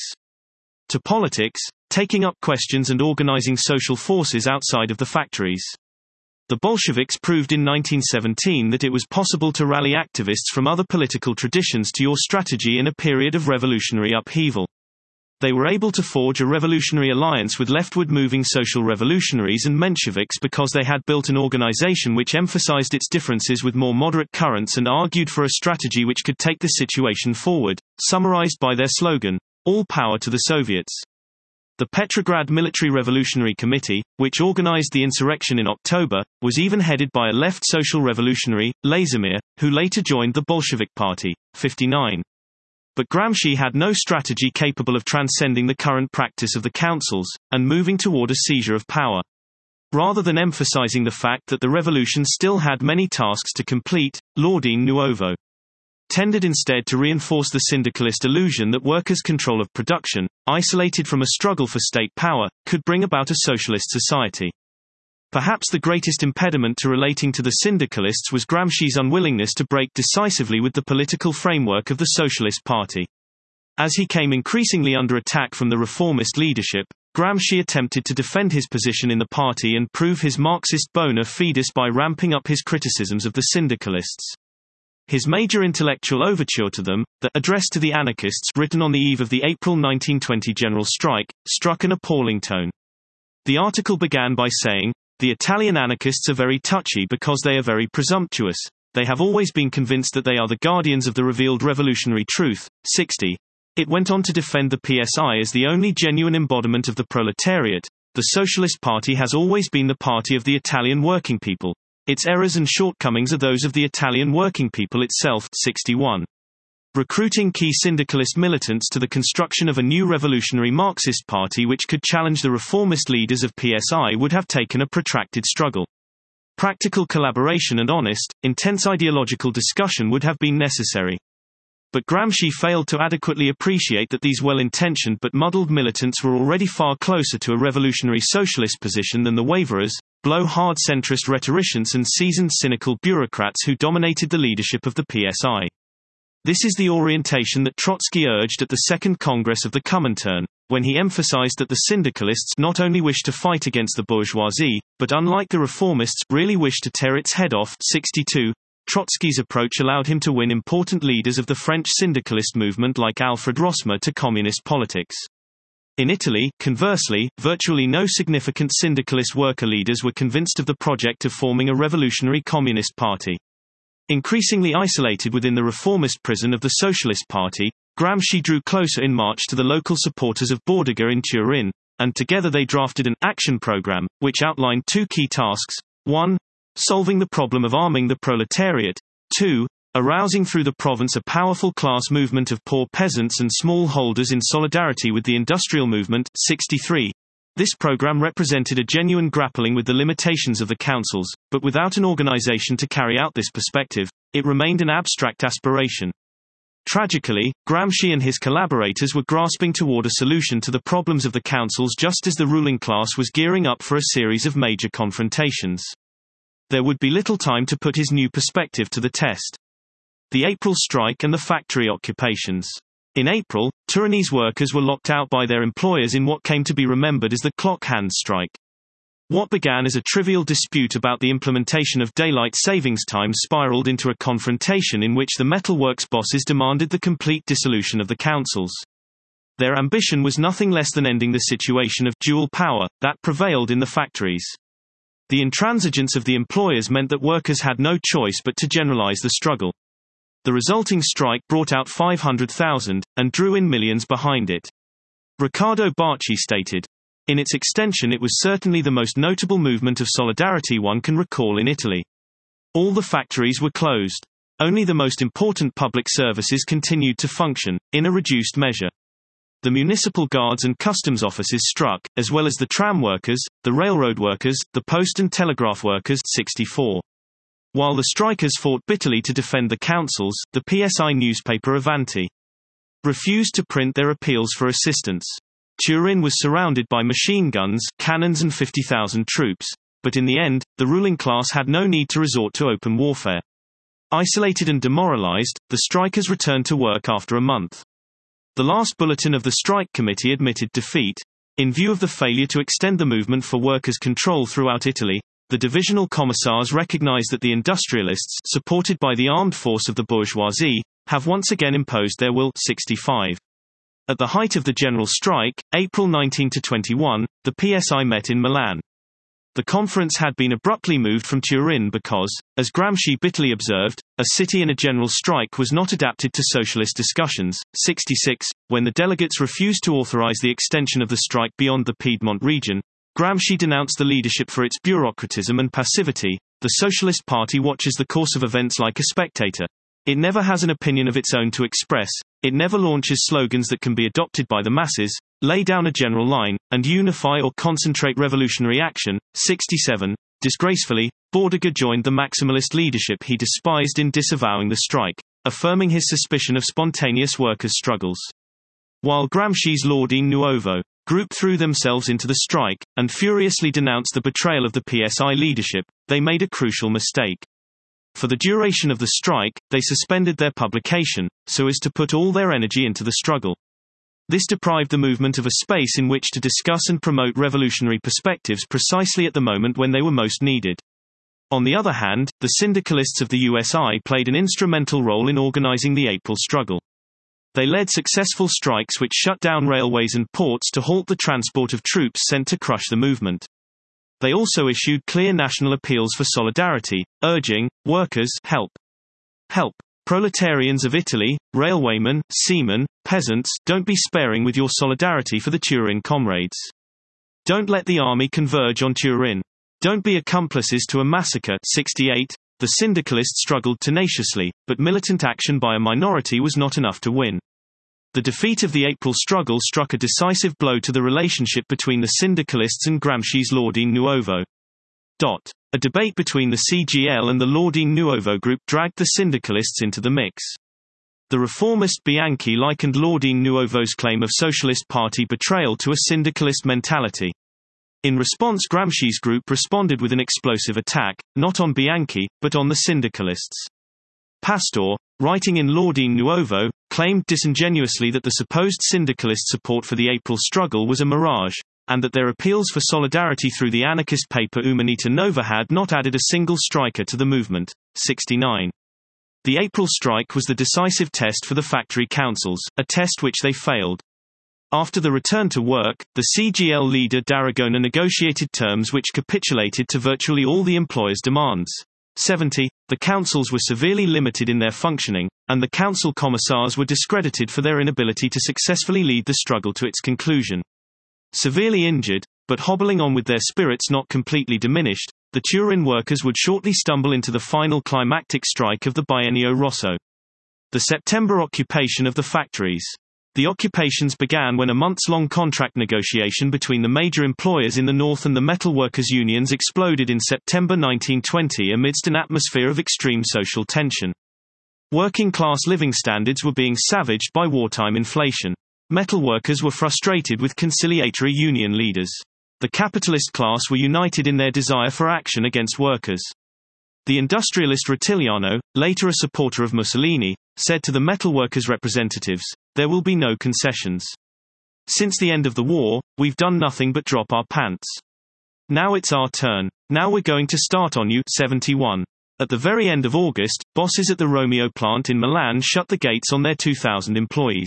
to politics, taking up questions and organizing social forces outside of the factories. The Bolsheviks proved in nineteen seventeen that it was possible to rally activists from other political traditions to your strategy in a period of revolutionary upheaval. They were able to forge a revolutionary alliance with leftward-moving social revolutionaries and Mensheviks because they had built an organization which emphasized its differences with more moderate currents and argued for a strategy which could take the situation forward, summarized by their slogan, "All power to the Soviets." The Petrograd Military Revolutionary Committee, which organized the insurrection in October, was even headed by a left social revolutionary, Lazimir, who later joined the Bolshevik Party. fifty-nine. But Gramsci had no strategy capable of transcending the current practice of the councils, and moving toward a seizure of power. Rather than emphasizing the fact that the revolution still had many tasks to complete, L'Ordine Nuovo tended instead to reinforce the syndicalist illusion that workers' control of production, isolated from a struggle for state power, could bring about a socialist society. Perhaps the greatest impediment to relating to the syndicalists was Gramsci's unwillingness to break decisively with the political framework of the Socialist Party. As he came increasingly under attack from the reformist leadership, Gramsci attempted to defend his position in the party and prove his Marxist bona fides by ramping up his criticisms of the syndicalists. His major intellectual overture to them, the Address to the Anarchists, written on the eve of the April nineteen twenty general strike, struck an appalling tone. The article began by saying, "The Italian anarchists are very touchy because they are very presumptuous. They have always been convinced that they are the guardians of the revealed revolutionary truth." sixty. It went on to defend the P S I as the only genuine embodiment of the proletariat. The Socialist Party has always been the party of the Italian working people. Its errors and shortcomings are those of the Italian working people itself. sixty-one. Recruiting key syndicalist militants to the construction of a new revolutionary Marxist party which could challenge the reformist leaders of P S I would have taken a protracted struggle. Practical collaboration and honest, intense ideological discussion would have been necessary. But Gramsci failed to adequately appreciate that these well-intentioned but muddled militants were already far closer to a revolutionary socialist position than the waverers, blow-hard centrist rhetoricians and seasoned cynical bureaucrats who dominated the leadership of the P S I. This is the orientation that Trotsky urged at the Second Congress of the Comintern, when he emphasized that the syndicalists not only wished to fight against the bourgeoisie, but unlike the reformists, really wished to tear its head off. sixty-two. Trotsky's approach allowed him to win important leaders of the French syndicalist movement like Alfred Rosmer to communist politics. In Italy, conversely, virtually no significant syndicalist worker leaders were convinced of the project of forming a revolutionary communist party. Increasingly isolated within the reformist prison of the Socialist Party, Gramsci drew closer in March to the local supporters of Bordiga in Turin, and together they drafted an action program, which outlined two key tasks: one. Solving the problem of arming the proletariat. two. Arousing through the province a powerful class movement of poor peasants and small holders in solidarity with the industrial movement. sixty-three. This program represented a genuine grappling with the limitations of the councils, but without an organization to carry out this perspective, it remained an abstract aspiration. Tragically, Gramsci and his collaborators were grasping toward a solution to the problems of the councils just as the ruling class was gearing up for a series of major confrontations. There would be little time to put his new perspective to the test. The April strike and the factory occupations. In April, Turinese workers were locked out by their employers in what came to be remembered as the clock hands strike. What began as a trivial dispute about the implementation of daylight savings time spiraled into a confrontation in which the metalworks bosses demanded the complete dissolution of the councils. Their ambition was nothing less than ending the situation of dual power that prevailed in the factories. The intransigence of the employers meant that workers had no choice but to generalize the struggle. The resulting strike brought out five hundred thousand, and drew in millions behind it. Riccardo Bacci stated, "In its extension it was certainly the most notable movement of solidarity one can recall in Italy. All the factories were closed. Only the most important public services continued to function, in a reduced measure. The municipal guards and customs offices struck, as well as the tram workers, the railroad workers, the post and telegraph workers." sixty-four. While the strikers fought bitterly to defend the councils, the P S I newspaper Avanti refused to print their appeals for assistance. Turin was surrounded by machine guns, cannons and fifty thousand troops, but in the end, the ruling class had no need to resort to open warfare. Isolated and demoralized, the strikers returned to work after a month. The last bulletin of the strike committee admitted defeat. In view of the failure to extend the movement for workers' control throughout Italy, the divisional commissars recognized that the industrialists, supported by the armed force of the bourgeoisie, have once again imposed their will. sixty-five. At the height of the general strike, April nineteenth to twenty-first, the P S I met in Milan. The conference had been abruptly moved from Turin because, as Gramsci bitterly observed, a city in a general strike was not adapted to socialist discussions. sixty-six. When the delegates refused to authorize the extension of the strike beyond the Piedmont region, Gramsci denounced the leadership for its bureaucratism and passivity. The Socialist Party watches the course of events like a spectator. It never has an opinion of its own to express, it never launches slogans that can be adopted by the masses, lay down a general line, and unify or concentrate revolutionary action. sixty-seven. Disgracefully, Bordiga joined the maximalist leadership he despised in disavowing the strike, affirming his suspicion of spontaneous workers' struggles. While Gramsci's Lordi Nuovo group threw themselves into the strike, and furiously denounced the betrayal of the P S I leadership, they made a crucial mistake. For the duration of the strike, they suspended their publication, so as to put all their energy into the struggle. This deprived the movement of a space in which to discuss and promote revolutionary perspectives precisely at the moment when they were most needed. On the other hand, the syndicalists of the U S I played an instrumental role in organizing the April struggle. They led successful strikes which shut down railways and ports to halt the transport of troops sent to crush the movement. They also issued clear national appeals for solidarity, urging, workers, help. Help. Proletarians of Italy, railwaymen, seamen, peasants, don't be sparing with your solidarity for the Turin comrades. Don't let the army converge on Turin. Don't be accomplices to a massacre. sixty-eight. The syndicalists struggled tenaciously, but militant action by a minority was not enough to win. The defeat of the April struggle struck a decisive blow to the relationship between the syndicalists and Gramsci's L'Ordine Nuovo. Dot. A debate between the C G L and the L'Ordine Nuovo group dragged the syndicalists into the mix. The reformist Bianchi likened L'Ordine Nuovo's claim of Socialist Party betrayal to a syndicalist mentality. In response, Gramsci's group responded with an explosive attack, not on Bianchi, but on the syndicalists. Pastor, writing in L'Ordine Nuovo, claimed disingenuously that the supposed syndicalist support for the April struggle was a mirage, and that their appeals for solidarity through the anarchist paper Umanita Nova had not added a single striker to the movement. sixty-nine. The April strike was the decisive test for the factory councils, a test which they failed. After the return to work, the C G L leader d'Aragona negotiated terms which capitulated to virtually all the employers' demands. seventy. The councils were severely limited in their functioning, and the council commissars were discredited for their inability to successfully lead the struggle to its conclusion. Severely injured, but hobbling on with their spirits not completely diminished, the Turin workers would shortly stumble into the final climactic strike of the Biennio Rosso. The September occupation of the factories. The occupations began when a months-long contract negotiation between the major employers in the north and the metal workers' unions exploded in September nineteen twenty amidst an atmosphere of extreme social tension. Working-class living standards were being savaged by wartime inflation. Metal workers were frustrated with conciliatory union leaders. The capitalist class were united in their desire for action against workers. The industrialist Rotiliano, later a supporter of Mussolini, said to the metalworkers' representatives, "There will be no concessions. Since the end of the war, we've done nothing but drop our pants. Now it's our turn. Now we're going to start on you." seventy-one. At the very end of August, bosses at the Romeo plant in Milan shut the gates on their two thousand employees.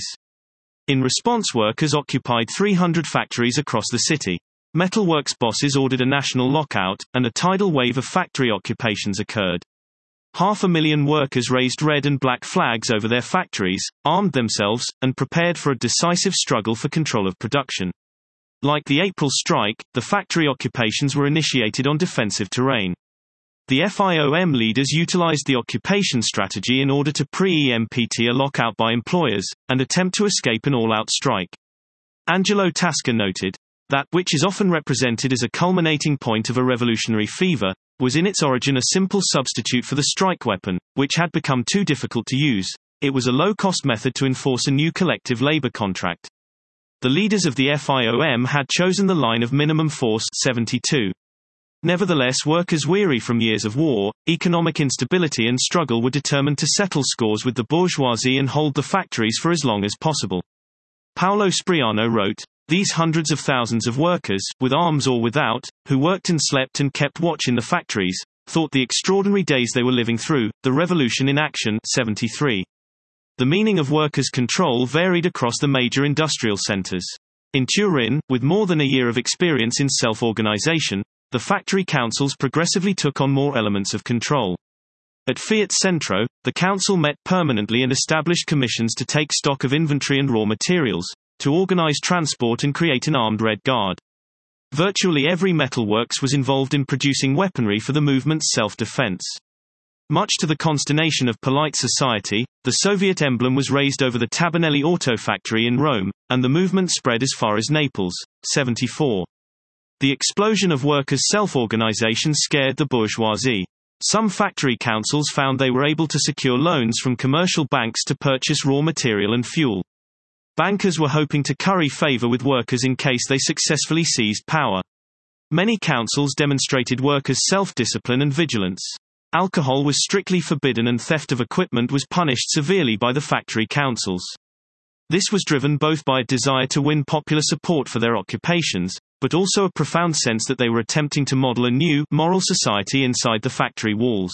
In response, workers occupied three hundred factories across the city. Metalworks bosses ordered a national lockout, and a tidal wave of factory occupations occurred. Half a million workers raised red and black flags over their factories, armed themselves, and prepared for a decisive struggle for control of production. Like the April strike, the factory occupations were initiated on defensive terrain. The F I O M leaders utilized the occupation strategy in order to preempt a lockout by employers, and attempt to escape an all-out strike. Angelo Tasca noted, "That which is often represented as a culminating point of a revolutionary fever, was in its origin a simple substitute for the strike weapon, which had become too difficult to use. It was a low-cost method to enforce a new collective labor contract. The leaders of the F I O M had chosen the line of minimum force seventy-two. Nevertheless, workers weary from years of war, economic instability and struggle were determined to settle scores with the bourgeoisie and hold the factories for as long as possible." Paolo Spriano wrote, "These hundreds of thousands of workers, with arms or without, who worked and slept and kept watch in the factories, thought the extraordinary days they were living through, the revolution in action." seventy-three. The meaning of workers' control varied across the major industrial centers. In Turin, with more than a year of experience in self-organization, the factory councils progressively took on more elements of control. At Fiat Centro, the council met permanently and established commissions to take stock of inventory and raw materials, to organize transport and create an armed Red Guard. Virtually every metalworks was involved in producing weaponry for the movement's self-defense. Much to the consternation of polite society, the Soviet emblem was raised over the Tabernelli auto factory in Rome, and the movement spread as far as Naples. seventy-four. The explosion of workers' self-organization scared the bourgeoisie. Some factory councils found they were able to secure loans from commercial banks to purchase raw material and fuel. Bankers were hoping to curry favor with workers in case they successfully seized power. Many councils demonstrated workers' self-discipline and vigilance. Alcohol was strictly forbidden and theft of equipment was punished severely by the factory councils. This was driven both by a desire to win popular support for their occupations, but also a profound sense that they were attempting to model a new, moral society inside the factory walls.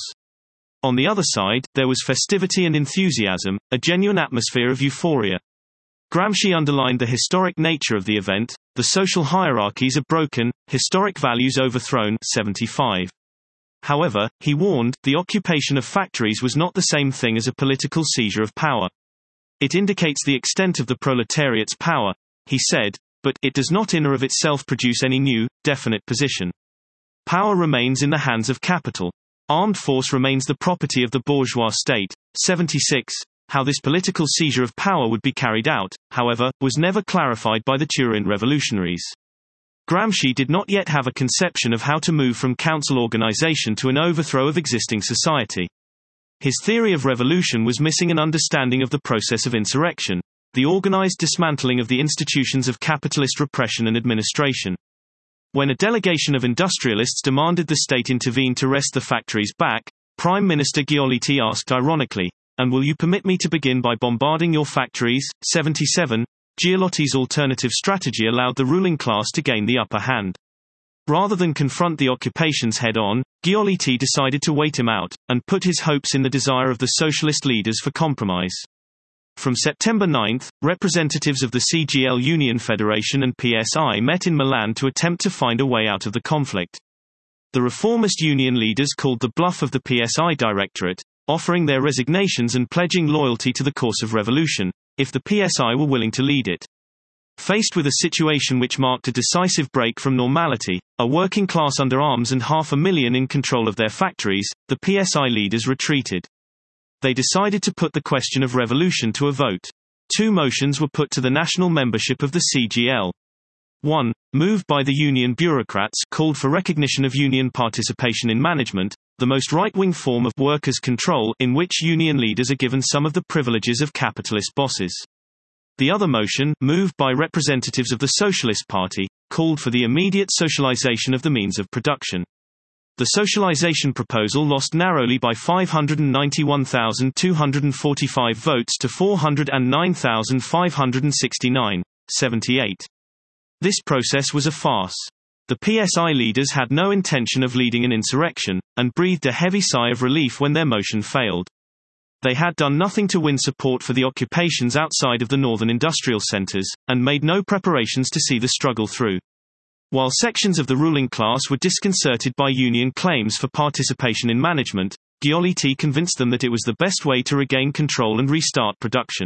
On the other side, there was festivity and enthusiasm, a genuine atmosphere of euphoria. Gramsci underlined the historic nature of the event. The social hierarchies are broken, historic values overthrown. seventy-five. However, he warned, the occupation of factories was not the same thing as a political seizure of power. It indicates the extent of the proletariat's power, he said, but it does not in or of itself produce any new, definite position. Power remains in the hands of capital. Armed force remains the property of the bourgeois state. seventy-six. How this political seizure of power would be carried out, however, was never clarified by the Turin revolutionaries. Gramsci did not yet have a conception of how to move from council organization to an overthrow of existing society. His theory of revolution was missing an understanding of the process of insurrection, the organized dismantling of the institutions of capitalist repression and administration. When a delegation of industrialists demanded the state intervene to wrest the factories back, Prime Minister Giolitti asked ironically, "And will you permit me to begin by bombarding your factories?" seventy-seven. Giolitti's alternative strategy allowed the ruling class to gain the upper hand. Rather than confront the occupations head-on, Giolitti decided to wait him out, and put his hopes in the desire of the socialist leaders for compromise. From September ninth, representatives of the C G L Union Federation and P S I met in Milan to attempt to find a way out of the conflict. The reformist union leaders called the bluff of the P S I Directorate, offering their resignations and pledging loyalty to the course of revolution, if the P S I were willing to lead it. Faced with a situation which marked a decisive break from normality, a working class under arms and half a million in control of their factories, the P S I leaders retreated. They decided to put the question of revolution to a vote. Two motions were put to the national membership of the C G L. one. Moved by the union bureaucrats, called for recognition of union participation in management, the most right-wing form of workers' control, in which union leaders are given some of the privileges of capitalist bosses. The other motion, moved by representatives of the Socialist Party, called for the immediate socialization of the means of production. The socialization proposal lost narrowly by five hundred ninety-one thousand two hundred forty-five votes to four hundred nine thousand five hundred sixty-nine, seventy-eight. This process was a farce. The P S I leaders had no intention of leading an insurrection, and breathed a heavy sigh of relief when their motion failed. They had done nothing to win support for the occupations outside of the northern industrial centers, and made no preparations to see the struggle through. While sections of the ruling class were disconcerted by union claims for participation in management, Giolitti convinced them that it was the best way to regain control and restart production.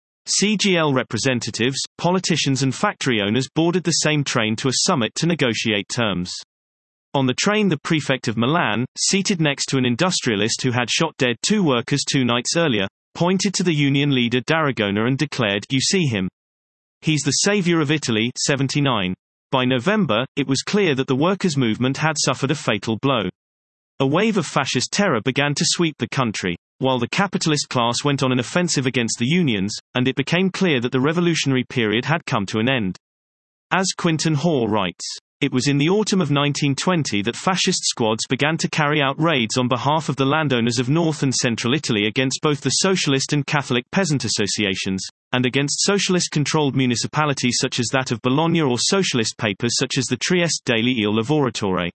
C G L representatives, politicians and factory owners boarded the same train to a summit to negotiate terms. On the train, the prefect of Milan, seated next to an industrialist who had shot dead two workers two nights earlier, pointed to the union leader d'Aragona and declared, "You see him? He's the savior of Italy." seventy-nine. By November, it was clear that the workers' movement had suffered a fatal blow. A wave of fascist terror began to sweep the country, while the capitalist class went on an offensive against the unions, and it became clear that the revolutionary period had come to an end. As Quinton Hoare writes, it was in the autumn of nineteen twenty that fascist squads began to carry out raids on behalf of the landowners of North and Central Italy against both the socialist and Catholic peasant associations, and against socialist-controlled municipalities such as that of Bologna or socialist papers such as the Trieste daily Il Lavoratore.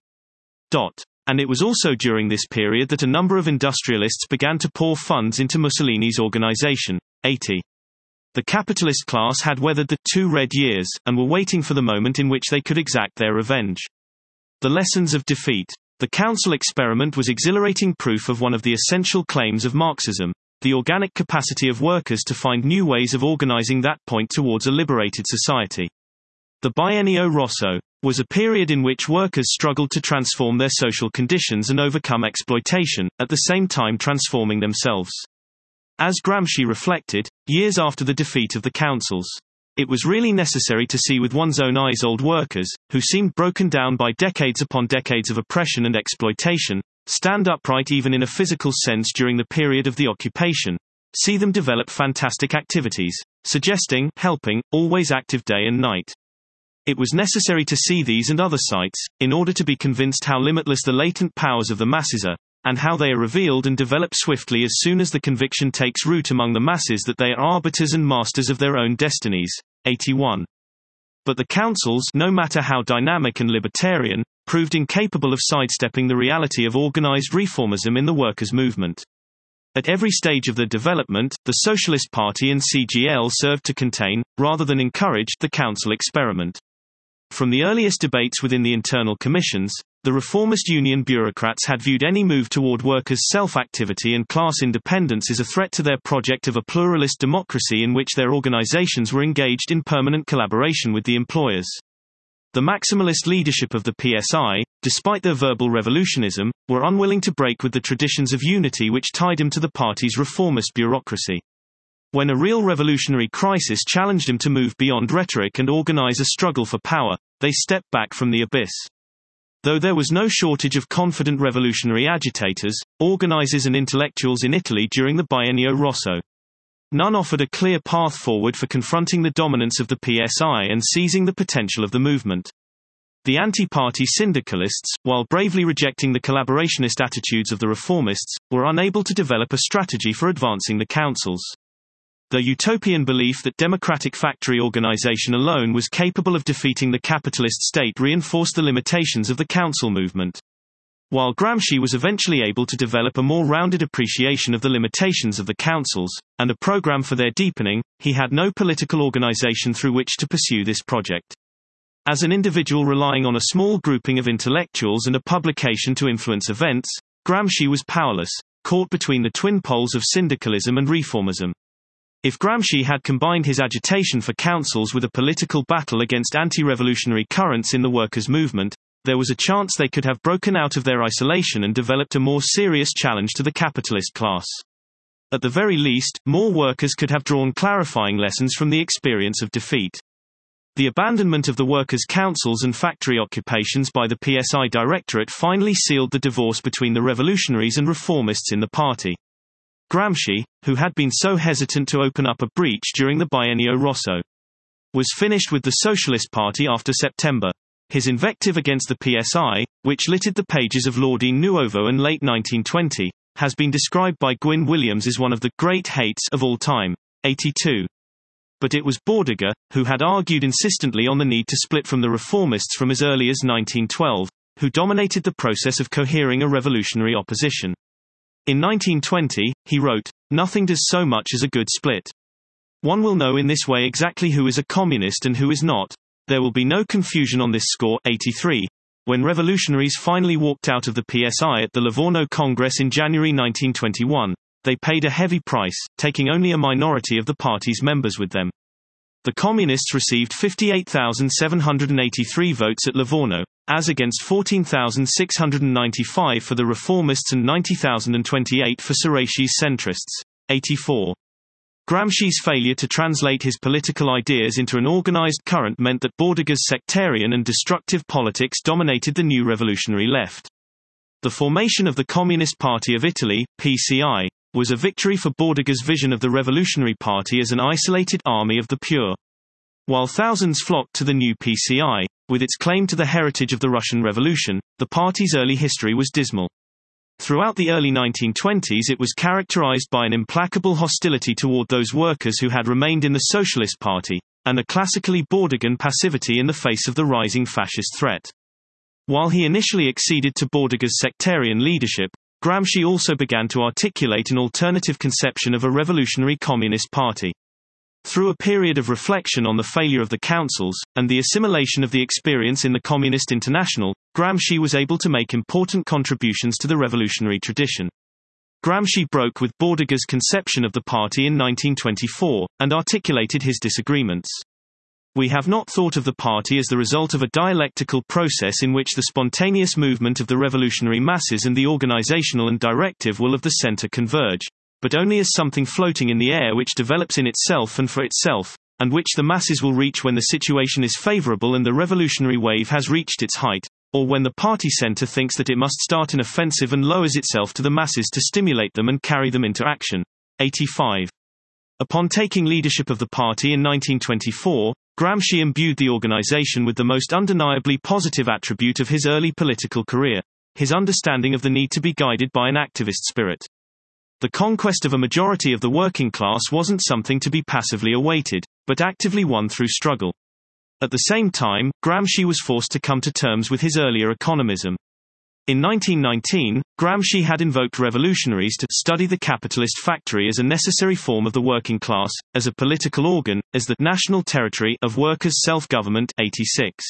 And it was also during this period that a number of industrialists began to pour funds into Mussolini's organization. eighty. The capitalist class had weathered the two red years, and were waiting for the moment in which they could exact their revenge. The lessons of defeat. The council experiment was exhilarating proof of one of the essential claims of Marxism, the organic capacity of workers to find new ways of organizing that point towards a liberated society. The Biennio Rosso was a period in which workers struggled to transform their social conditions and overcome exploitation, at the same time transforming themselves. As Gramsci reflected, years after the defeat of the councils, it was really necessary to see with one's own eyes old workers, who seemed broken down by decades upon decades of oppression and exploitation, stand upright even in a physical sense during the period of the occupation, see them develop fantastic activities, suggesting, helping, always active day and night. It was necessary to see these and other sights, in order to be convinced how limitless the latent powers of the masses are, and how they are revealed and develop swiftly as soon as the conviction takes root among the masses that they are arbiters and masters of their own destinies. eighty-one. But the councils, no matter how dynamic and libertarian, proved incapable of sidestepping the reality of organized reformism in the workers' movement. At every stage of their development, the Socialist Party and C G L served to contain, rather than encourage, the council experiment. From the earliest debates within the internal commissions, the reformist union bureaucrats had viewed any move toward workers' self-activity and class independence as a threat to their project of a pluralist democracy in which their organizations were engaged in permanent collaboration with the employers. The maximalist leadership of the P S I, despite their verbal revolutionism, were unwilling to break with the traditions of unity which tied him to the party's reformist bureaucracy. When a real revolutionary crisis challenged him to move beyond rhetoric and organize a struggle for power, they stepped back from the abyss. Though there was no shortage of confident revolutionary agitators, organizers and intellectuals in Italy during the Biennio Rosso, none offered a clear path forward for confronting the dominance of the P S I and seizing the potential of the movement. The anti-party syndicalists, while bravely rejecting the collaborationist attitudes of the reformists, were unable to develop a strategy for advancing the councils. The utopian belief that democratic factory organization alone was capable of defeating the capitalist state reinforced the limitations of the council movement. While Gramsci was eventually able to develop a more rounded appreciation of the limitations of the councils, and a program for their deepening, he had no political organization through which to pursue this project. As an individual relying on a small grouping of intellectuals and a publication to influence events, Gramsci was powerless, caught between the twin poles of syndicalism and reformism. If Gramsci had combined his agitation for councils with a political battle against anti-revolutionary currents in the workers' movement, there was a chance they could have broken out of their isolation and developed a more serious challenge to the capitalist class. At the very least, more workers could have drawn clarifying lessons from the experience of defeat. The abandonment of the workers' councils and factory occupations by the P S I Directorate finally sealed the divorce between the revolutionaries and reformists in the party. Gramsci, who had been so hesitant to open up a breach during the Biennio Rosso, was finished with the Socialist Party after September. His invective against the P S I, which littered the pages of L'Ordine Nuovo in late nineteen twenty, has been described by Gwyn Williams as one of the great hates of all time. eighty-two. But it was Bordiga, who had argued insistently on the need to split from the reformists from as early as nineteen twelve, who dominated the process of cohering a revolutionary opposition. In nineteen twenty, he wrote, "Nothing does so much as a good split. One will know in this way exactly who is a communist and who is not. There will be no confusion on this score." eighty-three. When revolutionaries finally walked out of the P S I at the Livorno Congress in January nineteen twenty-one, they paid a heavy price, taking only a minority of the party's members with them. The Communists received fifty-eight thousand seven hundred eighty-three votes at Livorno, as against fourteen thousand six hundred ninety-five for the Reformists and ninety thousand twenty-eight for Ceracchi's centrists. eighty-four. Gramsci's failure to translate his political ideas into an organized current meant that Bordiga's sectarian and destructive politics dominated the new revolutionary left. The formation of the Communist Party of Italy, P C I, was a victory for Bordiga's vision of the Revolutionary Party as an isolated army of the pure. While thousands flocked to the new P C I, with its claim to the heritage of the Russian Revolution, the party's early history was dismal. Throughout the early nineteen twenties it was characterized by an implacable hostility toward those workers who had remained in the Socialist Party, and a classically Bordigan passivity in the face of the rising fascist threat. While he initially acceded to Bordiga's sectarian leadership, Gramsci also began to articulate an alternative conception of a revolutionary communist party. Through a period of reflection on the failure of the councils, and the assimilation of the experience in the Communist International, Gramsci was able to make important contributions to the revolutionary tradition. Gramsci broke with Bordiga's conception of the party in nineteen twenty-four, and articulated his disagreements. "We have not thought of the party as the result of a dialectical process in which the spontaneous movement of the revolutionary masses and the organizational and directive will of the center converge, but only as something floating in the air which develops in itself and for itself, and which the masses will reach when the situation is favorable and the revolutionary wave has reached its height, or when the party center thinks that it must start an offensive and lowers itself to the masses to stimulate them and carry them into action." eighty-five. Upon taking leadership of the party in nineteen twenty-four, Gramsci imbued the organization with the most undeniably positive attribute of his early political career: his understanding of the need to be guided by an activist spirit. The conquest of a majority of the working class wasn't something to be passively awaited, but actively won through struggle. At the same time, Gramsci was forced to come to terms with his earlier economism. In nineteen nineteen, Gramsci had invoked revolutionaries to study the capitalist factory as a necessary form of the working class, as a political organ, as the national territory of workers' self-government. eighty-six.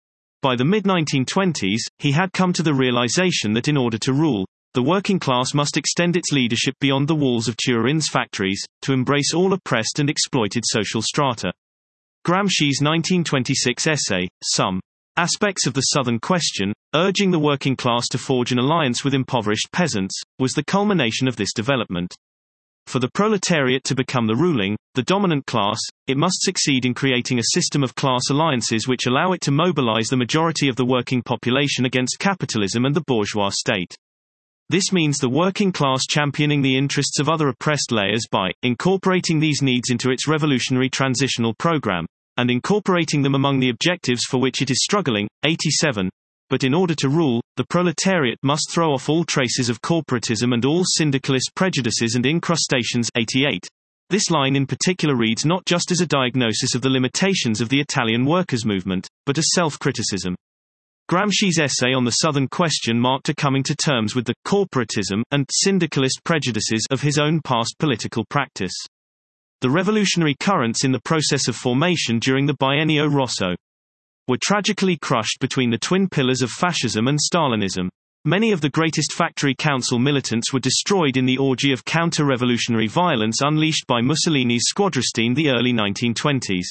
By the mid nineteen twenties, he had come to the realization that in order to rule, the working class must extend its leadership beyond the walls of Turin's factories, to embrace all oppressed and exploited social strata. Gramsci's nineteen twenty-six essay, Some Aspects of the Southern Question, urging the working class to forge an alliance with impoverished peasants, was the culmination of this development. For the proletariat to become the ruling, the dominant class, it must succeed in creating a system of class alliances which allow it to mobilize the majority of the working population against capitalism and the bourgeois state. This means the working class championing the interests of other oppressed layers by incorporating these needs into its revolutionary transitional program, and incorporating them among the objectives for which it is struggling. eighty-seven. But in order to rule, the proletariat must throw off all traces of corporatism and all syndicalist prejudices and incrustations. eighty-eight. This line in particular reads not just as a diagnosis of the limitations of the Italian workers' movement, but as self-criticism. Gramsci's essay on the Southern Question marked a coming to terms with the corporatism and syndicalist prejudices of his own past political practice. The revolutionary currents in the process of formation during the Biennio Rosso were tragically crushed between the twin pillars of fascism and Stalinism. Many of the greatest factory council militants were destroyed in the orgy of counter-revolutionary violence unleashed by Mussolini's Squadriste in the early nineteen twenties.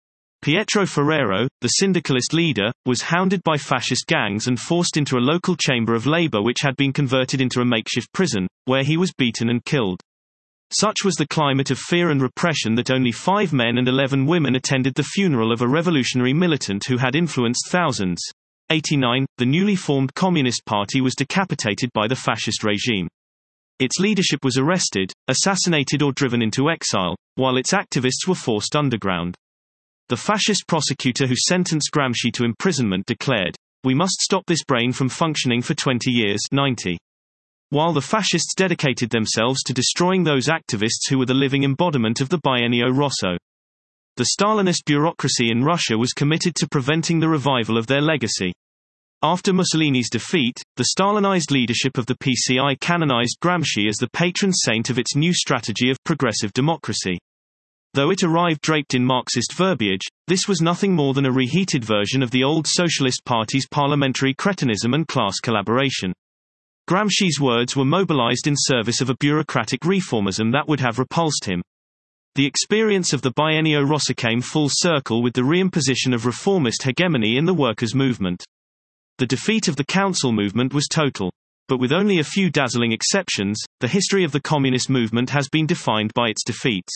Pietro Ferrero, the syndicalist leader, was hounded by fascist gangs and forced into a local chamber of labor which had been converted into a makeshift prison, where he was beaten and killed. Such was the climate of fear and repression that only five men and eleven women attended the funeral of a revolutionary militant who had influenced thousands. eighty-nine. The newly formed Communist Party was decapitated by the fascist regime. Its leadership was arrested, assassinated or driven into exile, while its activists were forced underground. The fascist prosecutor who sentenced Gramsci to imprisonment declared, "We must stop this brain from functioning for twenty years." ninety. While the fascists dedicated themselves to destroying those activists who were the living embodiment of the Biennio Rosso. The Stalinist bureaucracy in Russia was committed to preventing the revival of their legacy. After Mussolini's defeat, the Stalinized leadership of the P C I canonized Gramsci as the patron saint of its new strategy of progressive democracy. Though it arrived draped in Marxist verbiage, this was nothing more than a reheated version of the old Socialist Party's parliamentary cretinism and class collaboration. Gramsci's words were mobilized in service of a bureaucratic reformism that would have repulsed him. The experience of the Biennio Rosso came full circle with the reimposition of reformist hegemony in the workers' movement. The defeat of the council movement was total. But with only a few dazzling exceptions, the history of the communist movement has been defined by its defeats.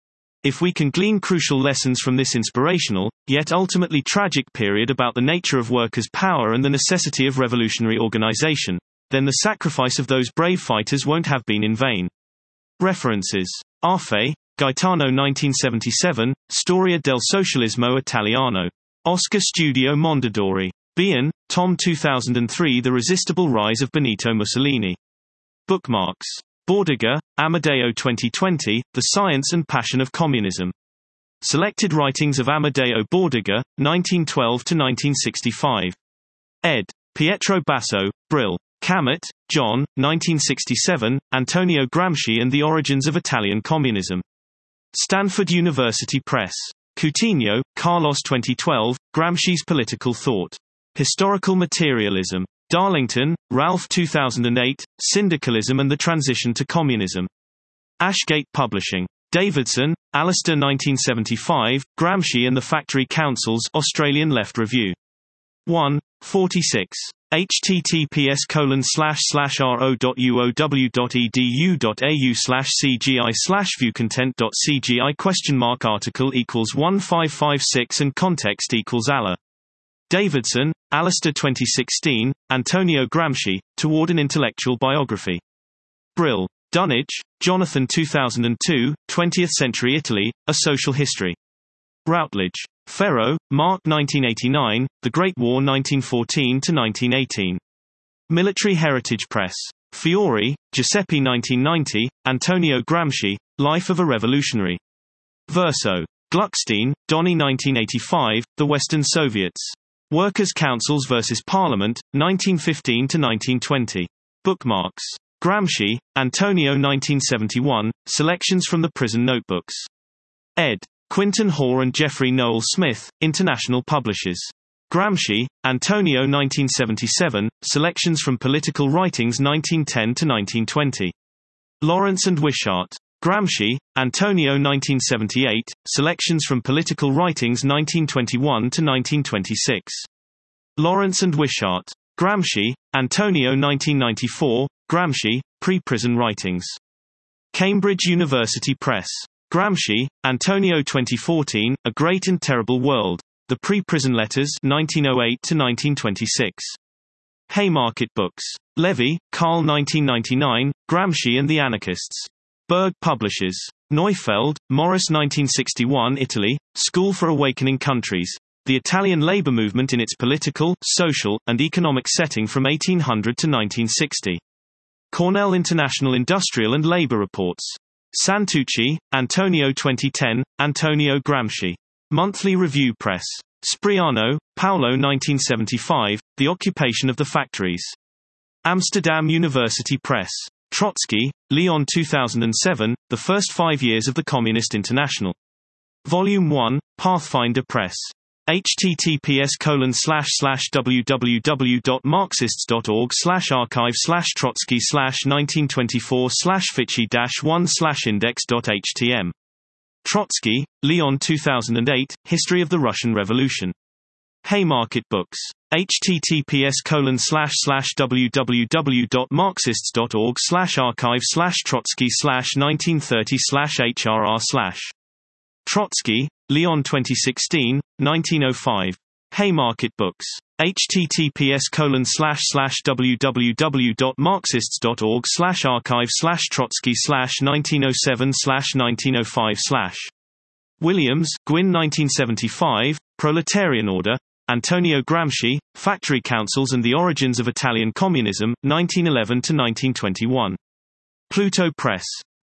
If we can glean crucial lessons from this inspirational, yet ultimately tragic period about the nature of workers' power and the necessity of revolutionary organization, then the sacrifice of those brave fighters won't have been in vain. References: Arfe, Gaetano nineteen seventy-seven, Storia del Socialismo Italiano. Oscar Studio Mondadori. Bien, Tom two thousand three The Resistible Rise of Benito Mussolini. Bookmarks. Bordiga, Amadeo twenty twenty, The Science and Passion of Communism. Selected Writings of Amadeo Bordiga, nineteen twelve to nineteen sixty-five. Ed. Pietro Basso, Brill. Cammett, John, nineteen sixty-seven, Antonio Gramsci and the Origins of Italian Communism. Stanford University Press. Coutinho, Carlos twenty twelve, Gramsci's Political Thought. Historical Materialism. Darlington, Ralph two thousand eight, Syndicalism and the Transition to Communism. Ashgate Publishing. Davidson, Alistair nineteen seventy-five, Gramsci and the Factory Councils Australian Left Review. one, forty-six. https colon slash slash ro.uow.edu.au slash cgi slash viewcontent.cgi question mark article equals one five five six and context equals Allah. Davidson, Alistair twenty sixteen, Antonio Gramsci, Toward an Intellectual Biography. Brill. Dunnage, Jonathan two thousand two, twentieth Century Italy, A Social History. Routledge. Ferro, Mark nineteen eighty-nine, The Great War nineteen fourteen to nineteen eighteen. Military Heritage Press. Fiore, Giuseppe nineteen ninety, Antonio Gramsci, Life of a Revolutionary. Verso. Gluckstein, Donny nineteen eighty-five, The Western Soviets. Workers' Councils versus Parliament, nineteen fifteen to nineteen twenty. Bookmarks. Gramsci, Antonio nineteen seventy-one, Selections from the Prison Notebooks. Ed. Quinton Hall and Jeffrey Noel Smith, International Publishers. Gramsci, Antonio nineteen seventy-seven, Selections from Political Writings nineteen ten to nineteen twenty. Lawrence and Wishart. Gramsci, Antonio nineteen seventy-eight, Selections from Political Writings nineteen twenty-one to nineteen twenty-six. Lawrence and Wishart. Gramsci, Antonio nineteen ninety-four, Gramsci, Pre-Prison Writings. Cambridge University Press. Gramsci, Antonio twenty fourteen, A Great and Terrible World. The Pre-Prison Letters nineteen oh eight to nineteen twenty-six. Haymarket Books. Levy, Carl nineteen ninety-nine, Gramsci and the Anarchists. Berg Publishers. Neufeld, Morris nineteen sixty-one Italy, School for Awakening Countries. The Italian labor movement in its political, social, and economic setting from eighteen hundred to nineteen sixty. Cornell International Industrial and Labor Reports. Santucci, Antonio twenty ten, Antonio Gramsci. Monthly Review Press. Spriano, Paolo nineteen seventy-five, The Occupation of the Factories. Amsterdam University Press. Trotsky, Leon two thousand seven, The First Five Years of the Communist International. Volume one, Pathfinder Press. https colon slash slash www.marxists.org slash archive slash Trotsky slash nineteen twenty-four slash Fichte dash one slash index.htm. Trotsky, Leon two thousand eight, History of the Russian Revolution. Haymarket Books. https colon slash slash www.marxists.org slash archive slash Trotsky slash nineteen thirty slash hrr slash. Trotsky, Leon twenty sixteen, nineteen oh five. Haymarket Books. https colon slash slash www.marxists.org slash archive slash Trotsky slash nineteen oh seven slash nineteen oh five slash. Williams, Gwyn nineteen seventy-five, Proletarian Order, Antonio Gramsci, Factory Councils and the Origins of Italian Communism, nineteen eleven to nineteen twenty-one. Pluto Press.